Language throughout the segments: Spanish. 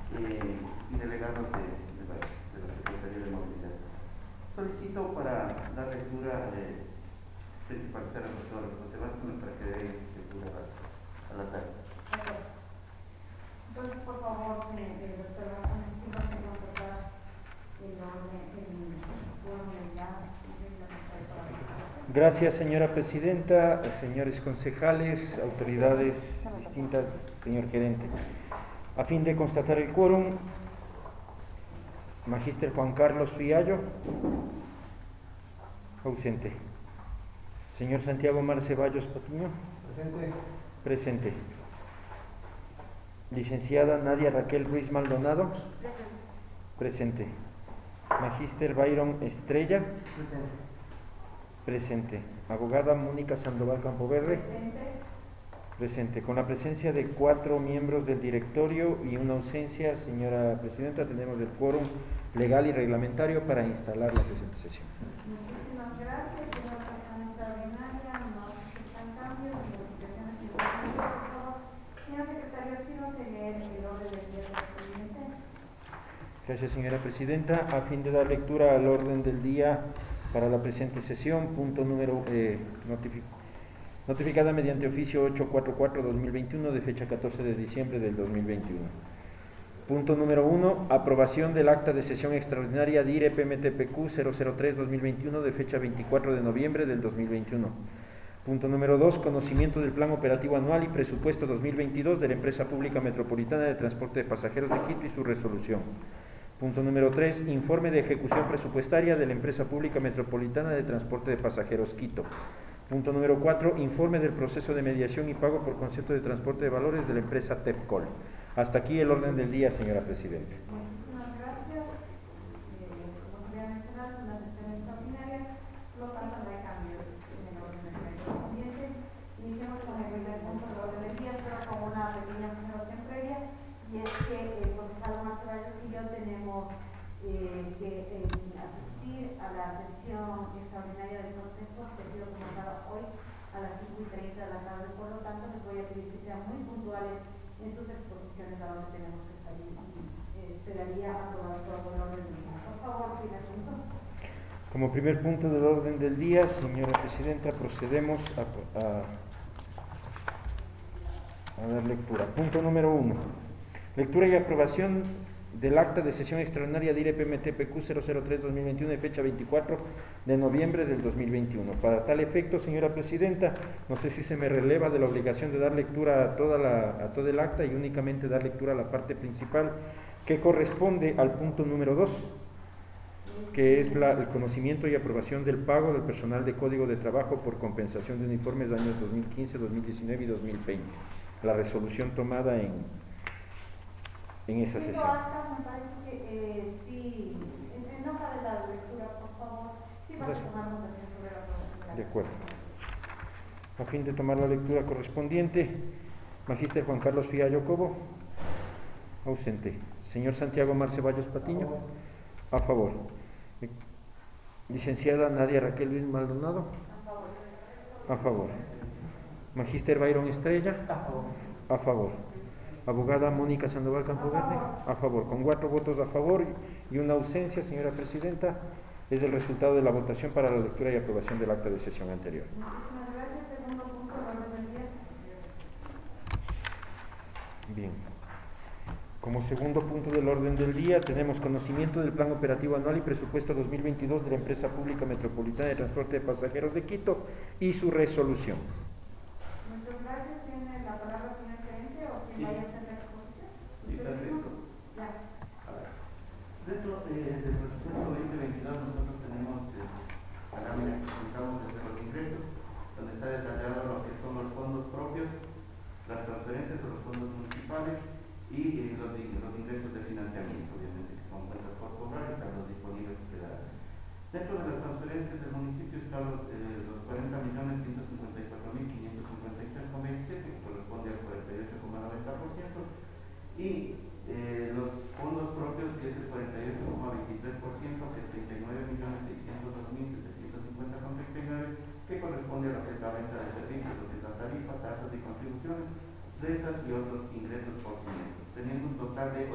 y delegados de la Secretaría de Movilidad. Solicito para dar lectura principalizar al doctor José Vázquez para que dé lectura a las actas. Entonces, por favor, doctor Vázquez, si no se convocar el orden, Gracias, señora presidenta, señores concejales, autoridades distintas, señor gerente. A fin de constatar el quórum, Magíster Juan Carlos Fiallo, ausente. Señor Santiago Mar Ceballos Patiño, Presente. presente. Licenciada Nadia Raquel Ruiz Maldonado, presente. Magíster Byron Estrella, presente. Abogada Mónica Sandoval Campoverde, presente. Con la presencia de 4 miembros del directorio y una ausencia, señora presidenta, tenemos el quórum legal y reglamentario para instalar la presente sesión. Muchísimas gracias, señora sesión extraordinaria, no aceptan cambios, modificaciones y por favor, señor secretario, quiero tener el orden del día correspondiente. Gracias, señora presidenta. A fin de dar lectura al orden del día para la presente sesión, punto número notificada mediante oficio 844-2021 de fecha 14 de diciembre del 2021. Punto número 1, aprobación del acta de sesión extraordinaria DIRE PMTPQ 003-2021 de fecha 24 de noviembre del 2021. Punto número 2, conocimiento del plan operativo anual y presupuesto 2022 de la Empresa Pública Metropolitana de Transporte de Pasajeros de Quito y su resolución. Punto número 3, informe de ejecución presupuestaria de la Empresa Pública Metropolitana de Transporte de Pasajeros Quito. Punto número 4, informe del proceso de mediación y pago por concepto de transporte de valores de la empresa TEPCOL. Hasta aquí el orden del día, señora presidenta. Muchísimas gracias. Como se ha mencionado, en la sesión extraordinaria, por lo tanto, no hay cambios en el orden del día correspondiente. Iniciamos con el primer punto del orden del día, pero con una pequeña observación previa, y es que el concejal Omar Ceballos y yo tenemos que asistir a la sesión extraordinaria del Consejo, que ha sido convocada hoy a las 5:30 de la tarde. Por lo tanto, les voy a pedir que sean muy puntuales en sus exposiciones a donde tenemos que salir, y esperaría aprobar todo el orden del día. Por favor, primer punto. Como primer punto del orden del día, señora presidenta, procedemos a dar lectura. Punto número 1. Lectura y aprobación del acta de sesión extraordinaria DIRE PMTPQ 003-2021 de fecha 24 de noviembre del 2021. Para tal efecto, señora presidenta, no sé si se me releva de la obligación de dar lectura a todo el acta y únicamente dar lectura a la parte principal que corresponde al punto número 2, que es el conocimiento y aprobación del pago del personal de Código de Trabajo por compensación de uniformes de años 2015, 2019 y 2020. La resolución tomada en esa sesión. Me parece que sí, en nota de la lectura, por favor, sí va a tomarnos sobre la aprobación. De acuerdo. A fin de tomar la lectura correspondiente, Magíster Juan Carlos Fiallo Cobo, ausente. Señor Santiago Mar Ceballos Patiño, a favor. Licenciada Nadia Raquel Luis Maldonado, a favor. Magíster Byron Estrella, a favor. Abogada Mónica Sandoval Campoverde, a favor. Con 4 votos a favor y una ausencia, señora presidenta, es el resultado de la votación para la lectura y aprobación del acta de sesión anterior. Muchísimas gracias. Segundo punto del orden del día. Bien. Como segundo punto del orden del día, tenemos conocimiento del plan operativo anual y presupuesto 2022 de la Empresa Pública Metropolitana de Transporte de Pasajeros de Quito y su resolución. Muchas gracias. ¿Tiene la palabra el señor gerente o quien vaya a hacer la exposición? Sí, perfecto. Ya. A ver, dentro del presupuesto 2022 nosotros tenemos la lámina que presentamos desde los ingresos, donde está detallado lo que son los fondos propios, las transferencias de los fondos municipales y los ingresos de financiamiento, obviamente, que son cuentas por cobrar y saldos disponibles que quedarán. Dentro de las transferencias del municipio están los 40.154.553,27, que corresponde al 48,90%, y los fondos propios, que es el 48,23%, que es 39.602.750,39, que corresponde a lo que es la venta de servicios, lo que es la tarifa, tasas y contribuciones, rentas y otros ingresos por cimientos. teniendo un total de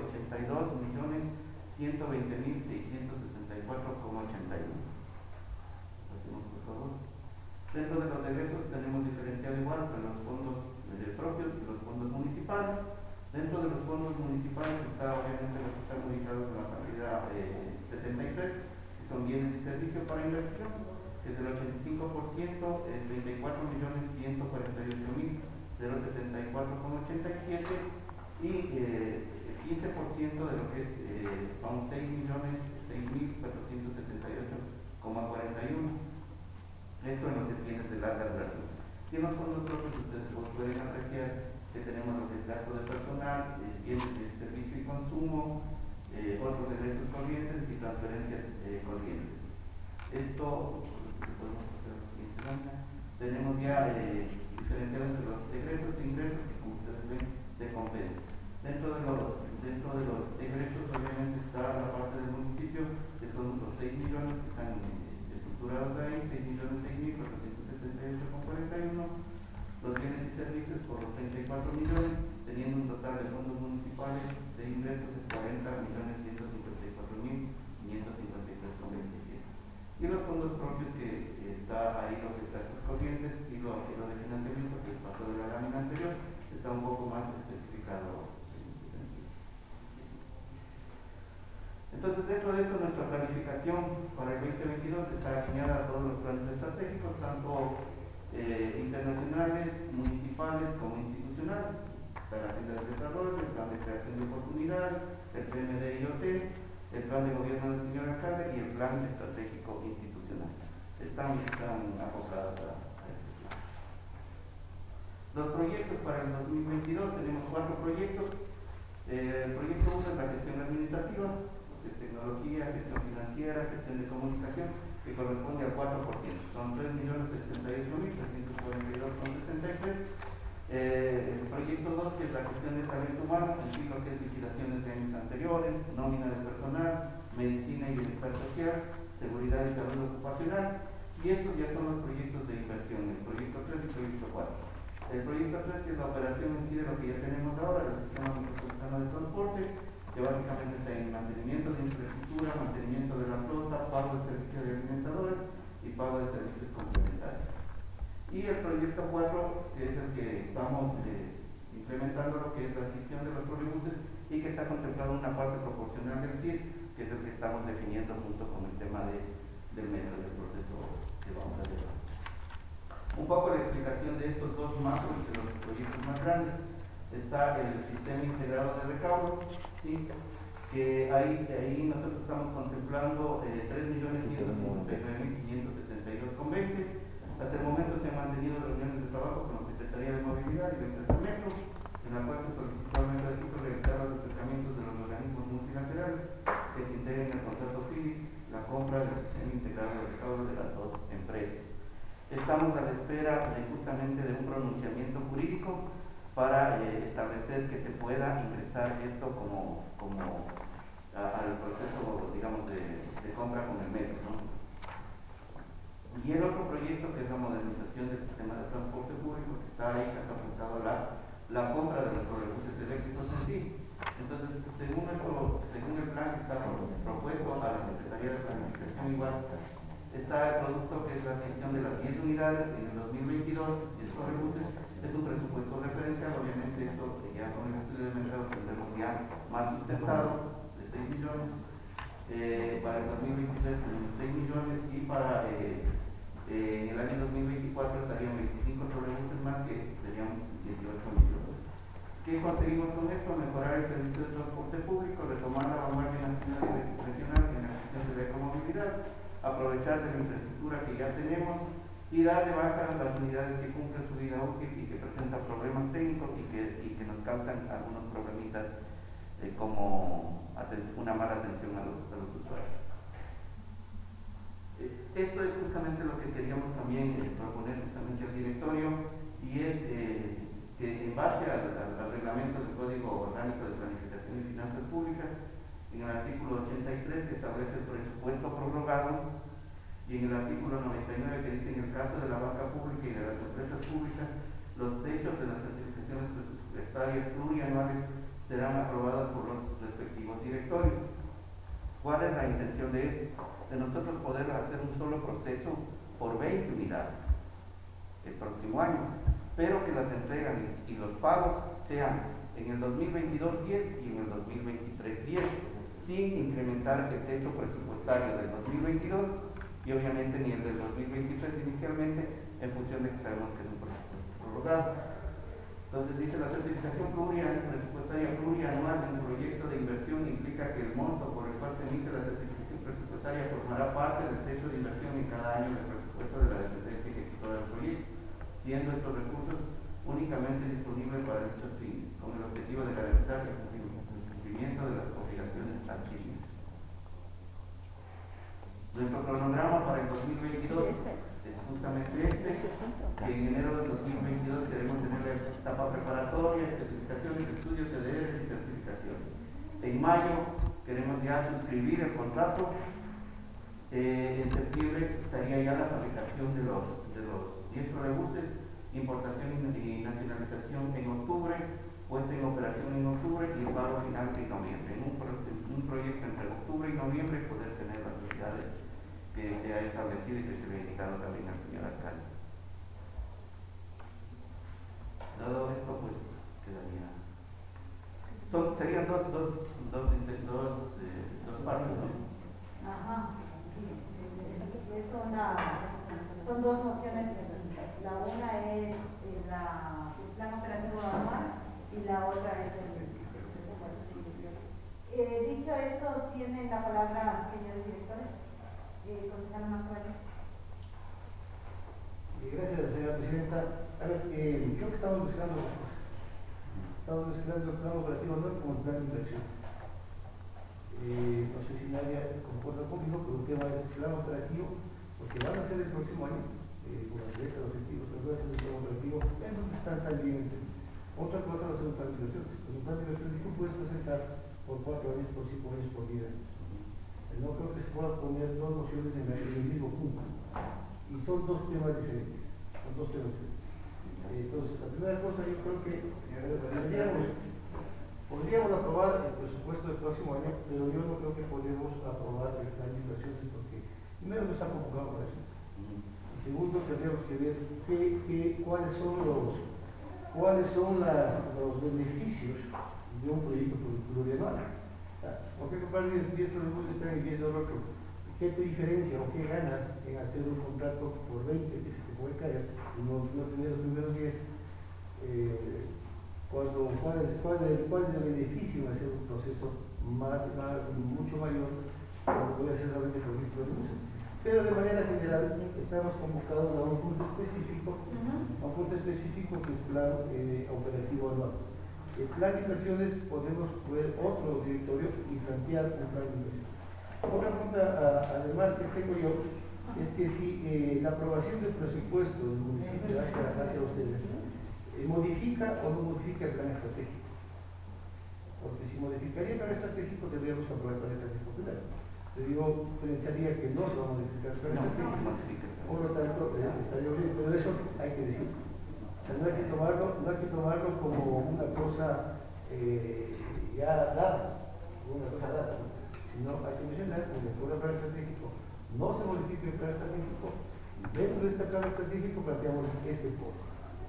82.120.664,81. Pasemos, por favor. Dentro de los egresos tenemos diferenciado igual entre los fondos propios y los fondos municipales. Dentro de los fondos municipales está obviamente los que están ubicados en la partida 73, que son bienes y servicios para inversión, que es del 85%, 34.148.074,87, y el 15% de lo que son 6.006.478,41. Esto en lo que tienes de larga duración. Y en los fondos propios ustedes pueden apreciar que tenemos lo que es gasto de personal, bienes de servicio y consumo, otros egresos corrientes y transferencias corrientes. Esto, podemos hacer la siguiente lámina. Tenemos ya diferenciado entre los egresos e ingresos que, como ustedes ven, se compensan. Dentro de los egresos obviamente está la parte del municipio, que son los 6 millones que están estructurados ahí, 6.006.478,41, los bienes y servicios por los 34 millones, teniendo un total de fondos municipales de ingresos de 40.154.553,27. Y los fondos propios que está ahí los de gastos corrientes y lo de financiamiento que pasó de la lámina anterior, está un poco más especificado. Entonces, dentro de esto, nuestra planificación para el 2022 está alineada a todos los planes estratégicos, tanto internacionales, municipales como institucionales. Está la agenda de desarrollo, el plan de creación de oportunidades, el PMD IoT, el plan de gobierno del señor alcalde y el plan estratégico institucional. Están abocadas a este plan. Los proyectos para el 2022, tenemos 4 proyectos. El proyecto 1 es la gestión administrativa, que es tecnología, gestión financiera, gestión de comunicación, que corresponde al 4%, son 3.068.342,63. El proyecto 2, que es la gestión de talento humano, en sí lo que es liquidaciones de años anteriores, nómina de personal, medicina y bienestar social, seguridad y salud ocupacional, y estos ya son los proyectos de inversión, el proyecto 3 y el proyecto 4. El proyecto 3, que es la operación en sí de lo que ya tenemos ahora, el sistema metropolitano de transporte, que básicamente está en mantenimiento de infraestructura, mantenimiento de la flota, pago de servicios de alimentadores y pago de servicios complementarios. Y el proyecto 4, que es el que estamos implementando, lo que es la adquisición de los trolebuses y que está contemplado una parte proporcional del CIR, que es el que estamos definiendo junto con el tema del metro, del proceso que vamos a llevar. Un poco la explicación de estos dos macros, de los proyectos más grandes. Está el sistema integrado de recaudo, ¿sí? Que ahí nosotros estamos contemplando 3.159.572,20. Hasta el momento se han mantenido reuniones de trabajo con la Secretaría de Movilidad y la empresa Metro, en la cual se solicitó al Metro de Quito realizar los acercamientos de los organismos multilaterales que se integren en el contrato FIDI, la compra del sistema integrado de recaudo de las dos empresas. Estamos a la espera justamente de un pronunciamiento jurídico para establecer que se pueda ingresar esto como al proceso, digamos, de compra con el metro, ¿no? Y el otro proyecto, que es la modernización del sistema de transporte público, que está ahí, que ha apuntado la compra de los trolebuses eléctricos en sí. Entonces, según el plan que está propuesto a la Secretaría de Planificación, igual está el producto, que es la adquisición de las 10 unidades en el 2022, 10 trolebuses. Es un presupuesto referencial, obviamente esto ya con el estudio de mercado tendremos ya más sustentado, de 6 millones. Para el 2023 tenemos 6 millones y para en el año 2024 estarían 25 trolebuses más, que serían 18 millones. ¿Qué conseguimos con esto? Mejorar el servicio de transporte público, retomar la vanguardia nacional y regional en la gestión de la ecomovilidad, aprovechar de la infraestructura que ya tenemos y dar de baja a las unidades que cumplen su vida útil y que presentan problemas técnicos y que nos causan algunos problemitas como una mala atención a los usuarios. Esto es justamente lo que queríamos también proponer justamente al directorio, y es que en base al reglamento del Código Orgánico de Planificación y Finanzas Públicas, en el artículo 83 que establece el presupuesto prorrogado, y en el artículo 99 que dice: en el caso de la banca pública y de las empresas públicas, los techos de las certificaciones presupuestarias plurianuales serán aprobadas por los respectivos directorios. ¿Cuál es la intención de esto? De nosotros poder hacer un solo proceso por 20 unidades el próximo año, pero que las entregas y los pagos sean en el 2022 10 y en el 2023 10, sin incrementar el techo presupuestario del 2022 y obviamente ni el del 2023 inicialmente, en función de que sabemos que es un presupuesto prorrogado. Entonces dice: la certificación presupuestaria plurianual de un proyecto de inversión implica que el monto por el cual se emite la certificación presupuestaria formará parte del techo de inversión en cada año del presupuesto de la dependencia ejecutora del proyecto, siendo estos recursos únicamente disponibles para dichos fines, con el objetivo de garantizar el cumplimiento de las obligaciones tangibles. Nuestro cronograma para el 2022 es justamente este, que en enero del 2022 queremos tener la etapa preparatoria, especificaciones, estudios, TDRs y certificaciones. En mayo queremos ya suscribir el contrato. En septiembre estaría ya la fabricación de los 10 trolebuses, importación y nacionalización en octubre, puesta en operación en octubre y el pago final en noviembre. En un proyecto entre octubre y noviembre poder tener las unidades que se ha establecido y que se le ha indicado también al señor alcalde. Dado esto, pues quedaría. Serían dos partes, ¿no? Ajá. Son dos mociones. La una es el plan operativo anual y la otra es el presupuesto. Dicho esto, tienen la palabra, señores directores. Concejal Macuello. Gracias, señora presidenta. A ver, creo que estamos mezclando las cosas. Estamos mezclando el plan operativo anual con el plan de inversión. No sé si nadie concuerda conmigo, pero el tema es el plan operativo, porque van a ser el próximo año, con las metas, los objetivos, pero va a ser el plan operativo, en donde están tan bien. Otra cosa va a ser un plan de inversiones. Un plan de inversiones tú puedes presentar por 4 años, por 5 años, por 10 años. No creo que se pueda poner dos mociones en el mismo punto. Y son dos temas diferentes. Son dos temas diferentes. Entonces, la primera cosa, yo creo que podríamos aprobar el presupuesto del próximo año, pero yo no creo que podemos aprobar el plan de inversiones porque primero no está convocado para eso. Y segundo, tendríamos que ver cuáles son los beneficios de un proyecto plurianual. ¿Por qué comprar 10 trolebuses y 10 del otro? ¿Qué te diferencia o qué ganas en hacer un contrato por 20 que se te puede caer y no tener los primeros 10? ¿Cuál es el beneficio en hacer un proceso mucho mayor como puede ser solamente por 10 trolebuses? Pero de manera general estamos convocados a un punto específico, que es plan operativo anual. El plan de inversiones podemos ver otro directorio y plantear un plan de inversiones. Otra pregunta, además, que tengo yo, es que si la aprobación del presupuesto del municipio hacia ustedes modifica o no modifica el plan estratégico. Porque si modificaría el plan estratégico, tendríamos que aprobar el plan estratégico primero. Pero yo pensaría que no se va a modificar el plan estratégico. Por lo tanto, estaría bien, pero eso hay que decirlo. No hay que tomarlo como una cosa ya dada, sino hay que mencionar que en el plan estratégico no se modifica el plan estratégico. Dentro de este plan estratégico planteamos este punto.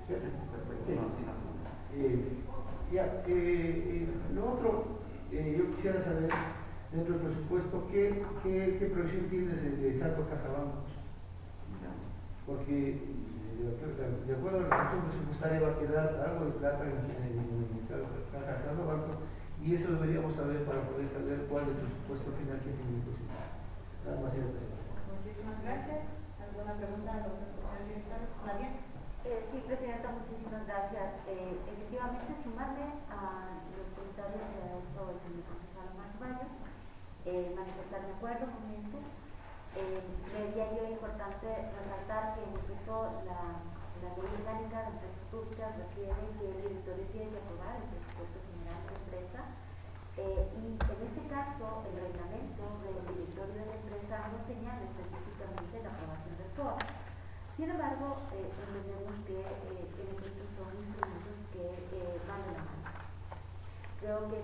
Lo otro, yo quisiera saber, dentro del presupuesto, ¿qué previsión tienes de saldo caja-bancos? Porque de acuerdo a la resolución presupuestaria va a quedar algo de plata en caja saldo-banco y eso deberíamos saber para poder saber cuál es el presupuesto final que tiene el presupuesto. Nada más, señor presidente. Muchísimas gracias. ¿Alguna pregunta a los señores directores? ¿Nadia? Sí, presidenta, muchísimas gracias. Efectivamente, sumarme a los comentarios que ha hecho el señor concejal Macuello, manifestar de acuerdo con esto. Creería yo importante resaltar que en efecto la ley orgánica de empresas públicas requiere que el directorio tiene que aprobar el presupuesto general de la empresa y en este caso el reglamento del directorio de la empresa no señala específicamente la aprobación del POA. Sin embargo, entendemos que en efecto son instrumentos que van de la mano. Creo que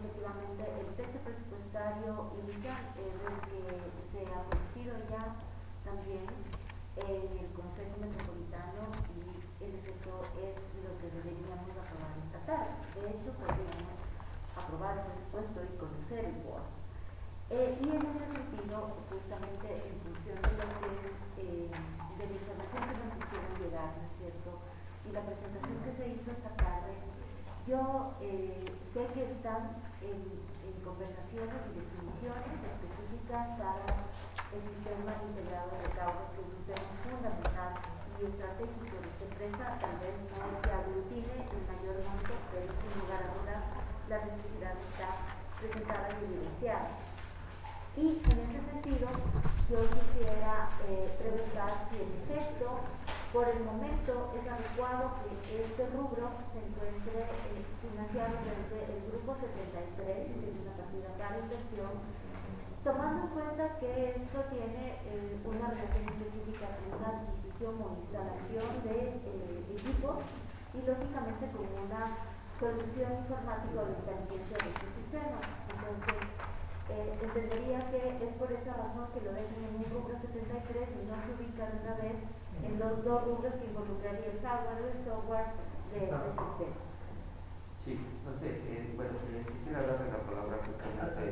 inicial es el que se ha ofrecido ya también en el Consejo Metropolitano y en efecto es lo que deberíamos aprobar esta tarde. De hecho, podríamos aprobar el presupuesto y conocer el bono. Y en ese sentido, justamente en función de lo que de la información que nos hicieron llegar, ¿no es cierto? Y la presentación que se hizo esta tarde, yo sé que están en conversaciones y definiciones específicas para el sistema integrado de recaudos, que es un tema fundamental y estratégico de esta empresa. Tal vez no se aglutine en mayor monto, pero sin lugar a dudas la necesidad está presentada y evidenciada. Y en ese sentido, yo quisiera preguntar si en efecto, por el momento, es adecuado que este rubro se encuentre financiado desde el Grupo 73, que es una partida para inversión, tomando en cuenta que esto tiene una relación específica con una adquisición o instalación de equipos y lógicamente con una solución informática o de inteligencia de este sistema. Entonces, entendería que es por esa razón que lo dejen en un rubro 73 y no se ubican una vez en los dos rubros que involucraría el hardware y el software de este sistema. Sí, no sé, bueno, quisiera darle la palabra justamente.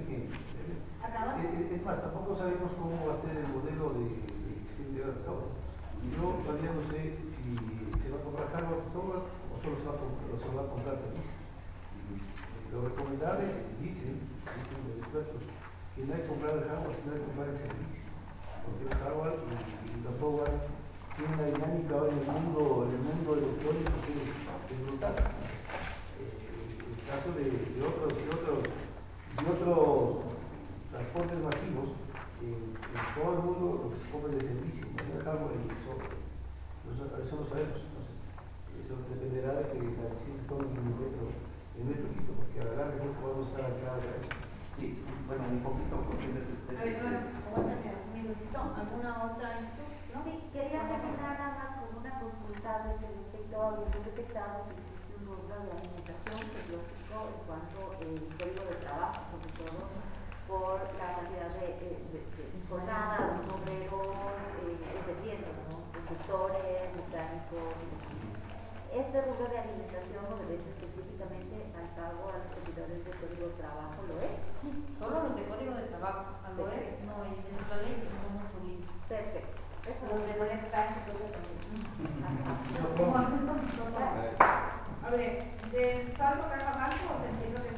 Es más, tampoco sabemos cómo va a ser el modelo de gestión de mercado. Yo todavía no sé si se va a comprar hardware o software o solo se va a comprar servicio. Lo recomendable, dicen los expertos, que no hay que comprar el hardware, sino hay que comprar el servicio. Porque el hardware y los software tienen una dinámica hoy en el mundo electrónico que es brutal. El caso de otros transportes masivos, en todo el mundo lo que se compra es el servicio, no el hardware y el software. Eso lo sabemos. Entonces, eso dependerá de que la decisión tome en nuestro equipo, porque a la larga no podemos estar acá de eso. Sí, bueno, un poquito, porque A ver, aguántame un minutito. ¿Alguna otra instrucción? Sí, quería terminar nada más con una consulta desde respecto a los detectados que existe un rubro de alimentación tecnológico en cuanto al código de trabajo, sobre todo por la cantidad de jornadas, obreros, dependientes, ¿no? Conductores, mecánicos. Este rubro de alimentación obedece específicamente al pago a los servidores de código de trabajo, ¿lo es? Sí, solo los de código de trabajo. Lo es, no es en la ley, no es un libro. Perfecto. Eso Los de la está en código A ver, del saldo caja banco, os entiendo que es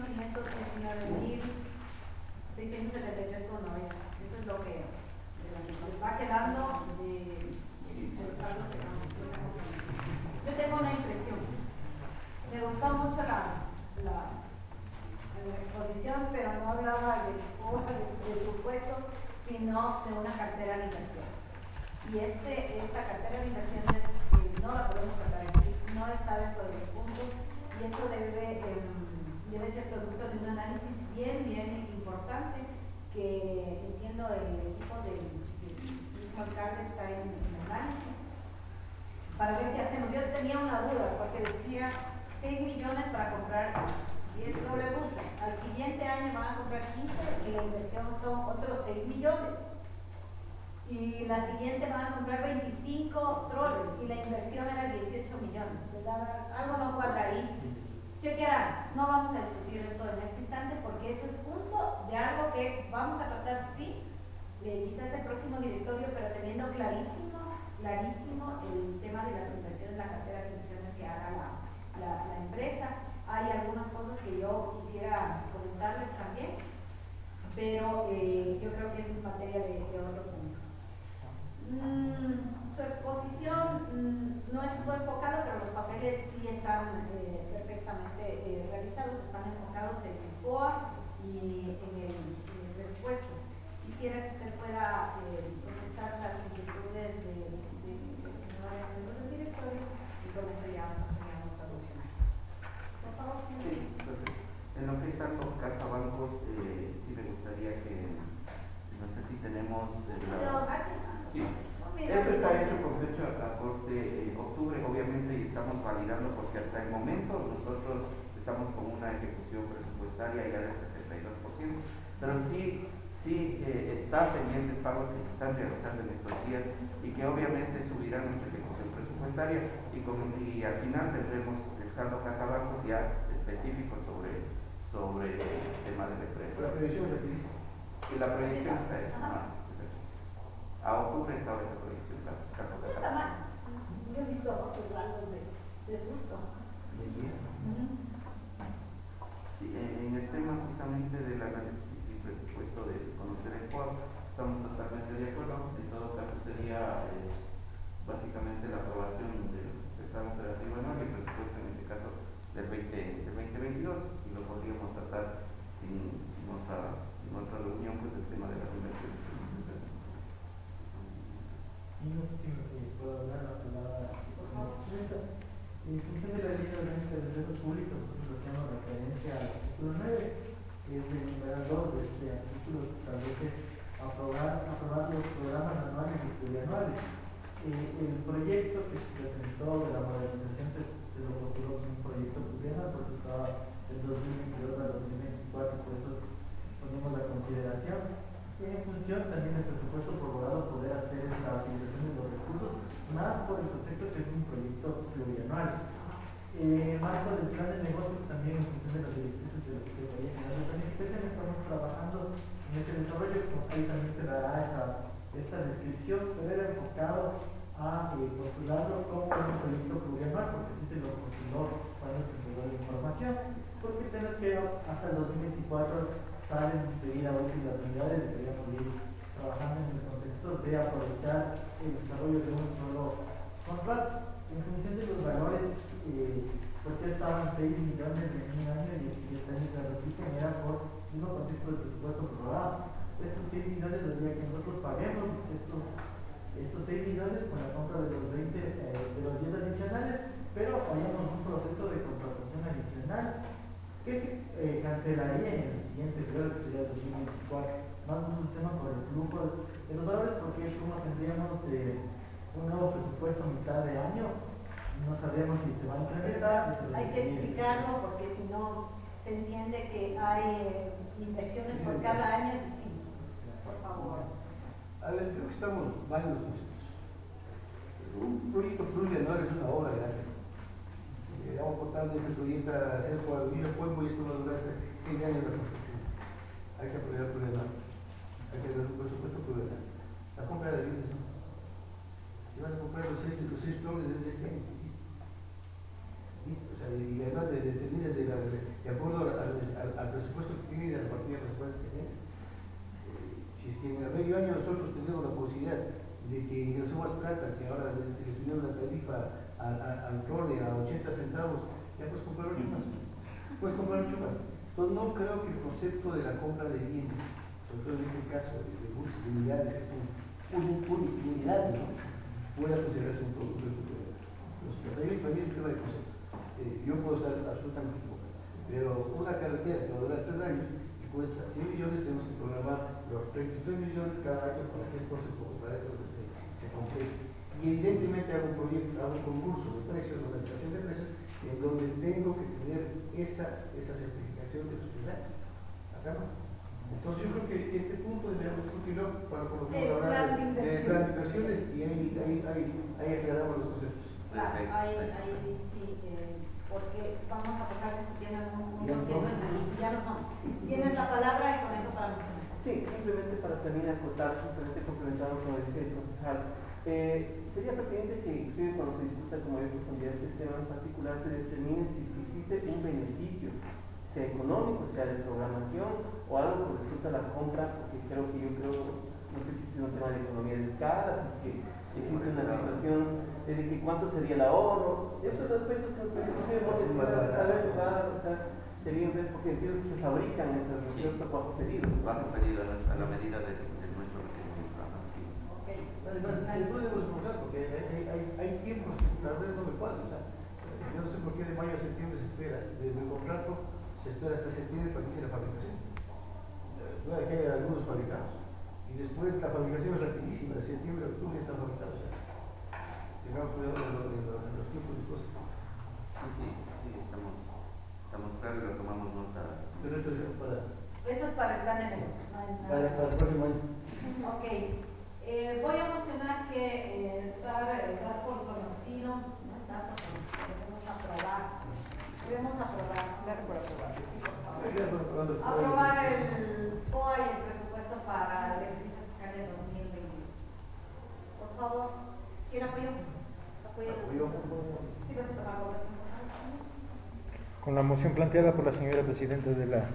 1.519.673,90. Eso es lo que va quedando de los saldos que vamos. Yo tengo una impresión. Me gustó mucho la exposición, pero no hablaba de presupuesto, sino de una cartera de inversión. Y esta cartera de inversiones no la podemos tratar aquí, no está dentro de los puntos, y esto debe ser producto de un análisis bien importante que entiendo el equipo del mismo alcalde está en análisis para ver qué hacemos. Yo tenía una duda porque decía 6 millones para comprar 10 trolebuses, al siguiente año van a comprar 15 y la inversión son otros 6 millones. Y la siguiente van a comprar 25 troles y la inversión era 18 millones. Algo no cuadra ahí. Chequearán, no vamos a discutir esto en este instante porque eso es punto de algo que vamos a tratar, sí, quizás el próximo directorio, pero teniendo clarísimo el tema de las inversiones, la cartera de inversiones que haga la empresa. Hay algunas cosas que yo quisiera comentarles también, pero yo creo que es materia de otro punto. Su exposición no estuvo enfocada, pero los papeles sí están perfectamente realizados, están enfocados en el COA y en el presupuesto. Quisiera que usted pueda contestar las inquietudes del directorio y con eso ya pasaríamos a solucionar. Por favor, señor. Sí, entonces, en lo que es tanto carta bancos, sí me gustaría que, no sé si tenemos... Sí. Esto está hecho por fecha a corte octubre, obviamente, y estamos validando porque hasta el momento nosotros estamos con una ejecución presupuestaria ya del 72%. Pero sí está pendientes pagos que se están realizando en estos días y que obviamente subirán nuestra ejecución presupuestaria y al final tendremos el saldo caja bancos ya específicos sobre el tema de la empresa. La previsión es aquí. Y la proyección está hecha. A octubre estaba esa proyección. No está mal. Yo he visto otros algo de susto. Sí, en el tema justamente del análisis y presupuesto de conocer el cuadro, estamos totalmente de acuerdo. En todo caso sería básicamente la aprobación del plan operativo anual y el presupuesto en este caso del 2022 y lo podríamos tratar en nuestra reunión, pues el tema de las inversiones. Y no sé si me puedo hablar la palabra. En función de la ley orgánica de ingresos públicos, nosotros hacemos referencia al artículo 9, que es el numerador de este artículo que establece aprobar los programas anuales y plurianuales. El proyecto que se presentó de la modernización se lo postuló como un proyecto plurianual, porque estaba del 2022 al 2024, por eso ponemos la consideración. En función también del presupuesto prorrogado poder hacer esta utilización de los recursos, más por el contexto que es un proyecto plurianual. Marco del plan de negocios también en función de las directrices de la Secretaría General de Planificación estamos trabajando en este desarrollo, como ahí también se dará esta descripción, pero era enfocado a postularlo como un proyecto plurianual, porque así se lo postuló cuando se entregó la información, porque tenemos que hasta el 2024 salen enseguida hoy si las unidades deberíamos ir trabajando en el contexto de aprovechar el desarrollo de un solo contrato. En función de los valores, pues ya estaban 6 millones en un año y este año se repiten, era por el mismo contexto del presupuesto prorrogado. Estos 6 millones los días que nosotros paguemos estos 6 millones con la compra de los 10 adicionales, pero fallamos un proceso de contratación adicional que se cancelaría en el siguiente periodo, que sería el 2024. Más un tema por el flujo de los valores, porque como tendríamos un nuevo presupuesto a mitad de año, no sabemos si se va a incrementar. Hay que explicarlo porque si no se entiende que hay inversiones por cada año distintas. Por favor. A ver, creo que estamos mal en los conceptos. Un proyecto plurianual es una obra grande. Vamos votando ese proyecto a hacer por el pueblo y esto va a durar 6 años de construcción. Hay que apoyar plurianual. Hay que dar un presupuesto plurianual. La compra de aviones, ¿no? Si vas a comprar los 6 bloques desde este año, listo. O sea, y además determinas de acuerdo al presupuesto que tiene y a la partida de presupuestos que tiene. Si es que en el medio año nosotros tenemos la posibilidad de que ingresemos plata, que ahora le subieron la tarifa al trole a 80 centavos, ya puedes comprar 8 más. Puedes comprar 8 más. Entonces no creo que el concepto de la compra de bienes, sobre todo en este caso de unidades, que son unidades, ¿no?, pueda considerarse un producto de cultura. Para mí es un tema de concepto. Yo puedo estar absolutamente equivocado, pero una carretera que va a durar 3 años y cuesta 100 millones, tenemos que programar los 33 millones cada año para que esto se complete. Y evidentemente hago un proyecto, hago un concurso de precios, de organización de precios, en donde tengo que tener esa certificación de los primeros. Acá no. Entonces yo creo que este punto deberíamos discutirlo para colocar hablar de plan de inversiones y ahí aclaramos los conceptos. Claro, ahí sí, porque vamos a pasar discutiendo en un punto que no es aquí, ya no son. Tienes la palabra y con eso para mencionar. Sí, simplemente para también acotar, justamente complementado con lo que dice el concejal. Sería pertinente que inclusive cuando se discuta como hay profundidad este tema en particular se determine si existe un beneficio, sea económico, sea de programación o algo que resulta la compra, porque yo creo, no sé si es un tema de economía de escala, si existe una situación de que cuánto sería el ahorro, esos aspectos que sería un porque entiendo que se fabrican estas, ¿no es cierto?, bajo pedido. Bajo pedido a la medida de nuestro requerimiento. Además, después debemos esforzar porque hay tiempos que tal vez no me cuadran. O sea, yo no sé por qué de mayo a septiembre se espera. Desde el contrato se espera hasta septiembre para que inicie la fabricación. Puede que haya algunos fabricados. Y después la fabricación es rapidísima, de septiembre a octubre están fabricados. O sea, tengamos cuidado en los tiempos y cosas. Sí, estamos claros y lo tomamos nota. Pero eso es para... Eso es para el plan de negocio. votar por aprobar. Sí, por favor. Aprobar el POA y el presupuesto para el ejercicio fiscal de 2021. Por favor, ¿quién apoyó? Sí, vas a tomar votación. Con la moción planteada por la señora presidenta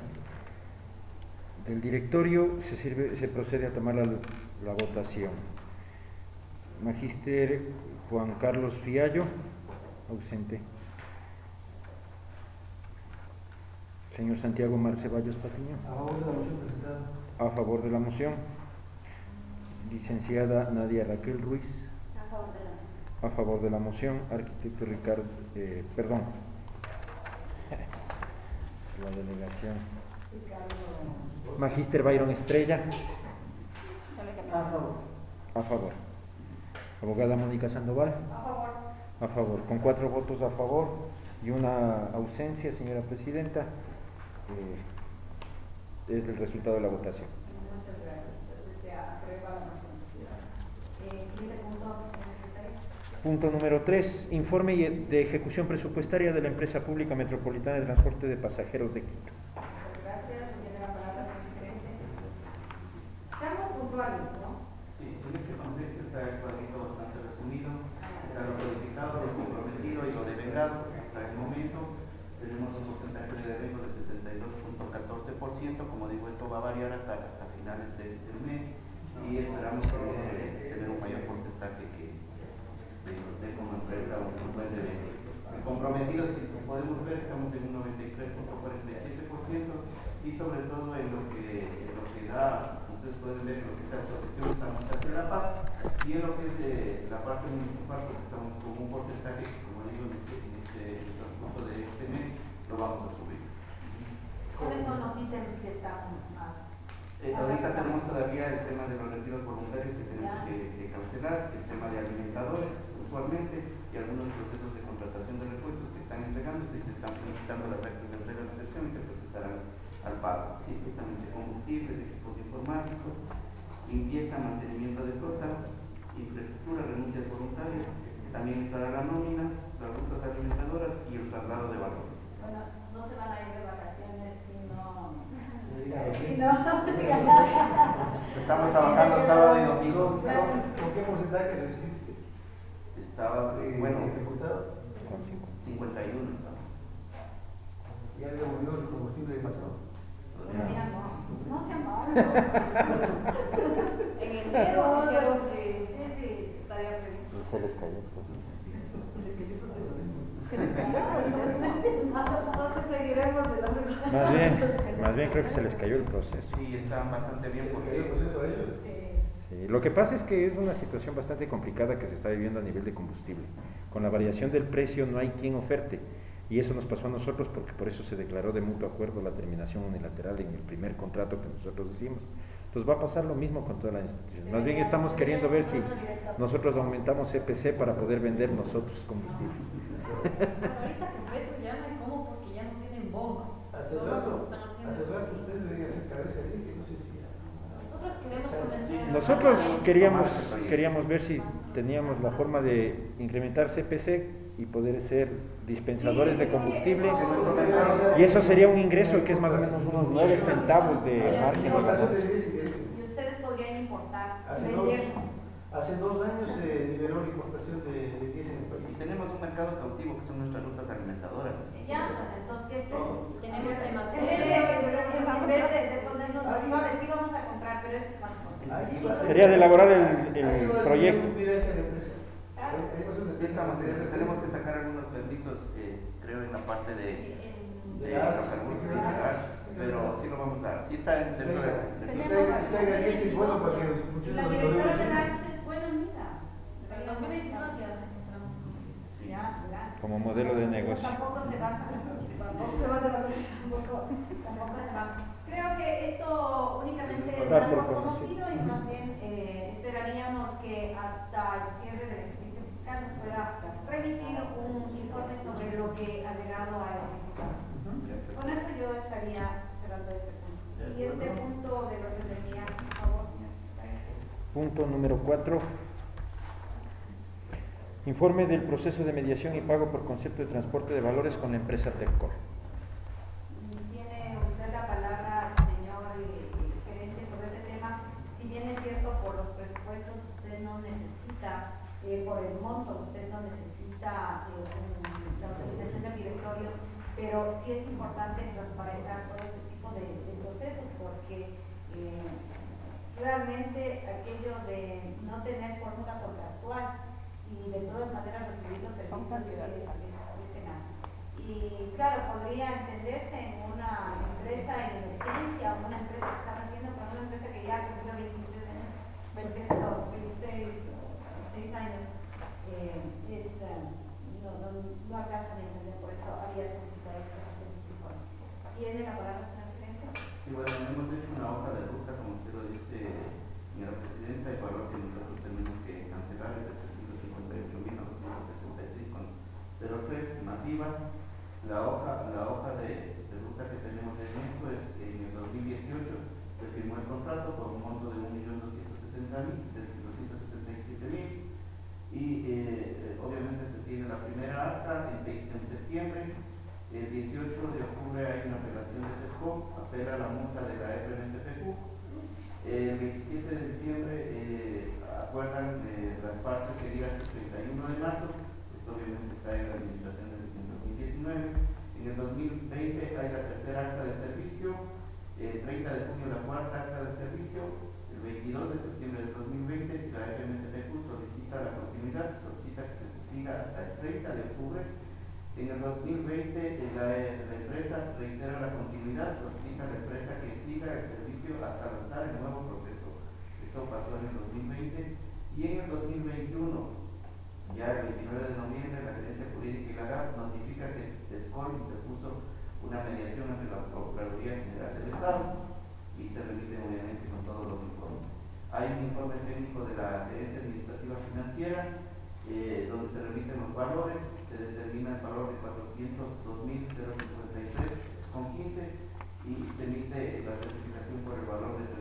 del directorio, se procede a tomar la votación. Magíster Juan Carlos Fiallo, ausente. Señor Santiago Marceballos Patiño. A favor de la moción presentada. A favor de la moción. Licenciada Nadia Raquel Ruiz. A favor de la moción. A favor de la moción. Arquitecto Ricardo, perdón. La delegación. Magíster Byron Estrella. A favor. A favor. Abogada Mónica Sandoval. A favor. A favor. Con 4 votos a favor y una ausencia, señora presidenta, es el resultado de la votación. Muchas gracias. Entonces se aprueba la moción. Siguiente punto, secretaria. Punto número 3. Informe de ejecución presupuestaria de la Empresa Pública Metropolitana de Transporte de Pasajeros de Quito. Muchas gracias. Tiene la palabra el gerente. Estamos puntuales, ¿no? Sí, en este contexto está el cuadrito bastante resumido, está lo codificado, lo comprometido y lo devengado. Hasta el momento tenemos un porcentaje de devengo de 72.14%, como digo, esto va a variar hasta finales del mes y esperamos tener un mayor porcentaje que usted como empresa o un buen devengo. Comprometidos, si podemos ver, estamos en un 93.47% y sobre todo en lo que da, ustedes pueden ver, en lo que es la autogestión estamos hacia la paz y en lo que es la parte municipal, pues estamos con un porcentaje que, como digo, en este transcurso de este mes lo vamos a subir. ¿Cuáles son los ítems que están más? Ahorita tenemos todavía el tema de los retiros voluntarios que tenemos que cancelar, el tema de alimentadores usualmente y algunos procesos de contratación de repuestos que están entregándose y se están publicitando las actas de entrega de recepción y se procesarán al pago. Sí, justamente combustibles, equipos informáticos, limpieza, mantenimiento de flotas, infraestructura, renuncias voluntarias, también para la nómina, las rutas alimentadoras y el traslado de valores. Bueno, no se van a ir de vacaciones, sino... Estamos trabajando sábado y domingo. ¿Con qué porcentaje lo hiciste? Estaba, bueno, ejecutado. 51 estaba. ¿Ya le volvió el combustible de pasado? Todavía no sean malos. En enero dijeron que sí, estaría previsto. Se les cayó el proceso. Se les cayó el proceso. Se les cayó. Entonces seguiremos de la Más bien creo que se les cayó el proceso. Sí, están bastante bien ¿El porque proceso a ellos? Sí, lo que pasa es que es una situación bastante complicada que se está viviendo a nivel de combustible. Con la variación del precio no hay quien oferte. Y eso nos pasó a nosotros porque por eso se declaró de mutuo acuerdo la terminación unilateral en el primer contrato que nosotros hicimos. Entonces va a pasar lo mismo con toda la institución. Más bien estamos queriendo ver si nosotros aumentamos EPC para poder vender nosotros combustible. Ahorita completo ya no hay cómo porque ya no tienen bombas. Solo nos están haciendo. Hace rato ustedes deberían ser cabeza de que no sé si... Nosotros queremos comenzar. Nosotros queríamos ver si teníamos la forma de incrementar CPC y poder ser dispensadores de combustible, y eso sería un ingreso que es más o menos unos 9 centavos de margen de ganancia. Y ustedes podrían importar, vendernos. Hace 2 años se liberó la importación de diésel en el país. si tenemos un mercado cautivo que son nuestras rutas alimentadoras. Ya, entonces, ¿qué es? Tenemos almacén. En vez de ponernos flores, sí vamos a comprar, pero esto es más complicado. Sería de elaborar el proyecto. Estamos en eso, tenemos que sacar algunos permisos, creo, en la parte de hidrocarburos en general, pero sí lo vamos a, sí está dentro de... La directora de la es buena amiga. Pero en 2022 ya encontramos Sí. Ya. Como modelo de negocio. Tampoco se va de la tampoco se va. Creo que esto únicamente es Dar dar por por conocido. conocido y más bien esperaríamos que hasta el cierre del ejercicio fiscal nos pueda remitir un informe sobre lo que ha llegado a ejecutar. Con eso yo estaría cerrando este punto. Siguiente punto de lo que tenía, por favor, señor secretario. Punto número 4. Informe del proceso de mediación y pago por concepto de transporte de valores con la empresa Tepcor. por el monto usted no necesita la autorización del directorio, pero sí es importante transparentar todo este tipo de procesos, porque realmente aquello de no tener fórmula contractual y de todas maneras recibir los servicios es tenaz. Y claro, podría entenderse en una empresa en emergencia o una empresa que está haciendo, pero una empresa que ya cumplió 23 años, 26 años, no alcanzan a entender, por eso había solicitado que se hace este informe. ¿Tiene la palabra, señor presidente? Sí, bueno, hemos hecho una hoja de ruta, como usted lo dice, señora presidenta, el valor que nosotros tenemos que cancelar es de 358.976,03 masiva. La hoja de ruta que tenemos en esto es en el 2018 se firmó el contrato por un monto de 1.277.000 y obviamente se tiene la primera acta en septiembre. El 18 de octubre hay una apelación de TEPCO, apela a la multa de la FMTPQ. El 27 de diciembre acuerdan las partes seguidas el 31 de marzo. Esto obviamente está en la administración del 2019. En el 2020 hay la tercera acta de servicio, el 30 de junio la cuarta acta de servicio, el 22 de septiembre del 2020 la FMTPQ solicita la continuidad, solicita que se siga hasta el 30 de octubre. En el 2020 la empresa reitera la continuidad, solicita a la empresa que siga el servicio hasta lanzar el nuevo proceso. Eso pasó en el 2020 y en el 2021. Ya el 29 de noviembre la Gerencia Jurídica y Legal notifica que el COL interpuso una mediación ante la Procuraduría General del Estado y se remite obviamente con todos los informes. Hay un informe técnico de la Gerencia Administrativa Financiera donde se remiten los valores, se determina el valor de 402.053,15 y se emite la certificación por el valor de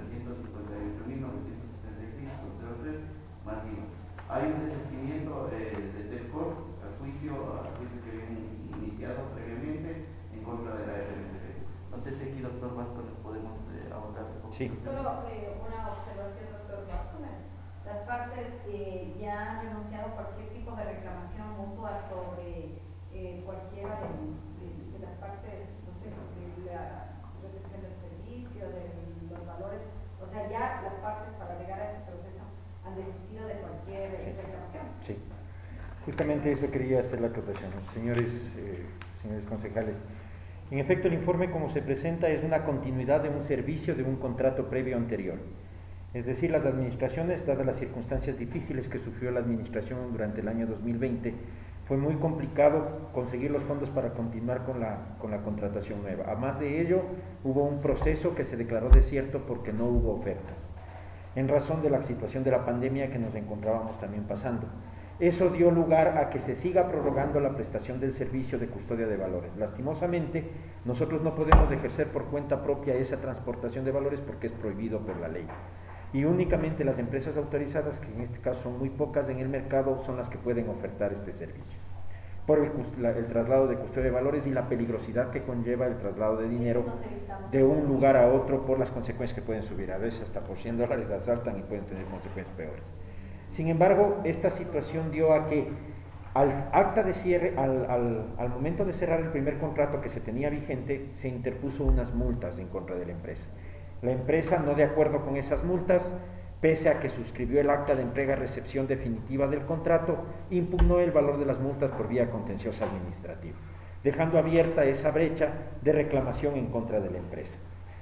358.976,03 más IVA. Hay un desistimiento de TEPCO al juicio que viene iniciado previamente en contra de la FMTP. No sé si aquí, doctor Vasco, nos podemos ahondar un poco. Sí. Solo una observación, doctor Vasco. Las partes ya han renunciado a cualquier tipo de reclamación mutua sobre cualquiera de las partes, no sé, de la recepción del servicio, de los valores. O sea, ya las partes para llegar a este proceso han desistido de cualquier reclamación. Sí, justamente eso quería hacer la aclaración, señores concejales. En efecto, el informe como se presenta es una continuidad de un servicio de un contrato previo anterior. Es decir, las administraciones, dadas las circunstancias difíciles que sufrió la administración durante el año 2020, fue muy complicado conseguir los fondos para continuar con la contratación nueva. Además de ello, hubo un proceso que se declaró desierto porque no hubo ofertas, en razón de la situación de la pandemia que nos encontrábamos también pasando. Eso dio lugar a que se siga prorrogando la prestación del servicio de custodia de valores. Lastimosamente, nosotros no podemos ejercer por cuenta propia esa transportación de valores porque es prohibido por la ley. Y únicamente las empresas autorizadas, que en este caso son muy pocas en el mercado, son las que pueden ofertar este servicio. Por el traslado de custodia de valores y la peligrosidad que conlleva el traslado de dinero de un lugar a otro por las consecuencias que pueden subir. A veces hasta por $100 asaltan y pueden tener consecuencias peores. Sin embargo, esta situación dio a que al acta de cierre, al momento de cerrar el primer contrato que se tenía vigente, se interpuso unas multas en contra de la empresa. La empresa, no de acuerdo con esas multas, pese a que suscribió el acta de entrega-recepción definitiva del contrato, impugnó el valor de las multas por vía contenciosa administrativa, dejando abierta esa brecha de reclamación en contra de la empresa.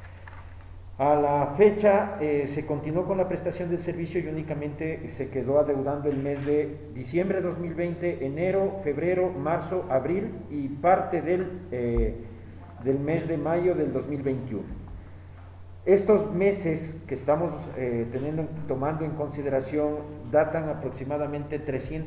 A la fecha se continuó con la prestación del servicio y únicamente se quedó adeudando el mes de diciembre de 2020, enero, febrero, marzo, abril y parte del mes de mayo del 2021. Estos meses que estamos tomando en consideración datan aproximadamente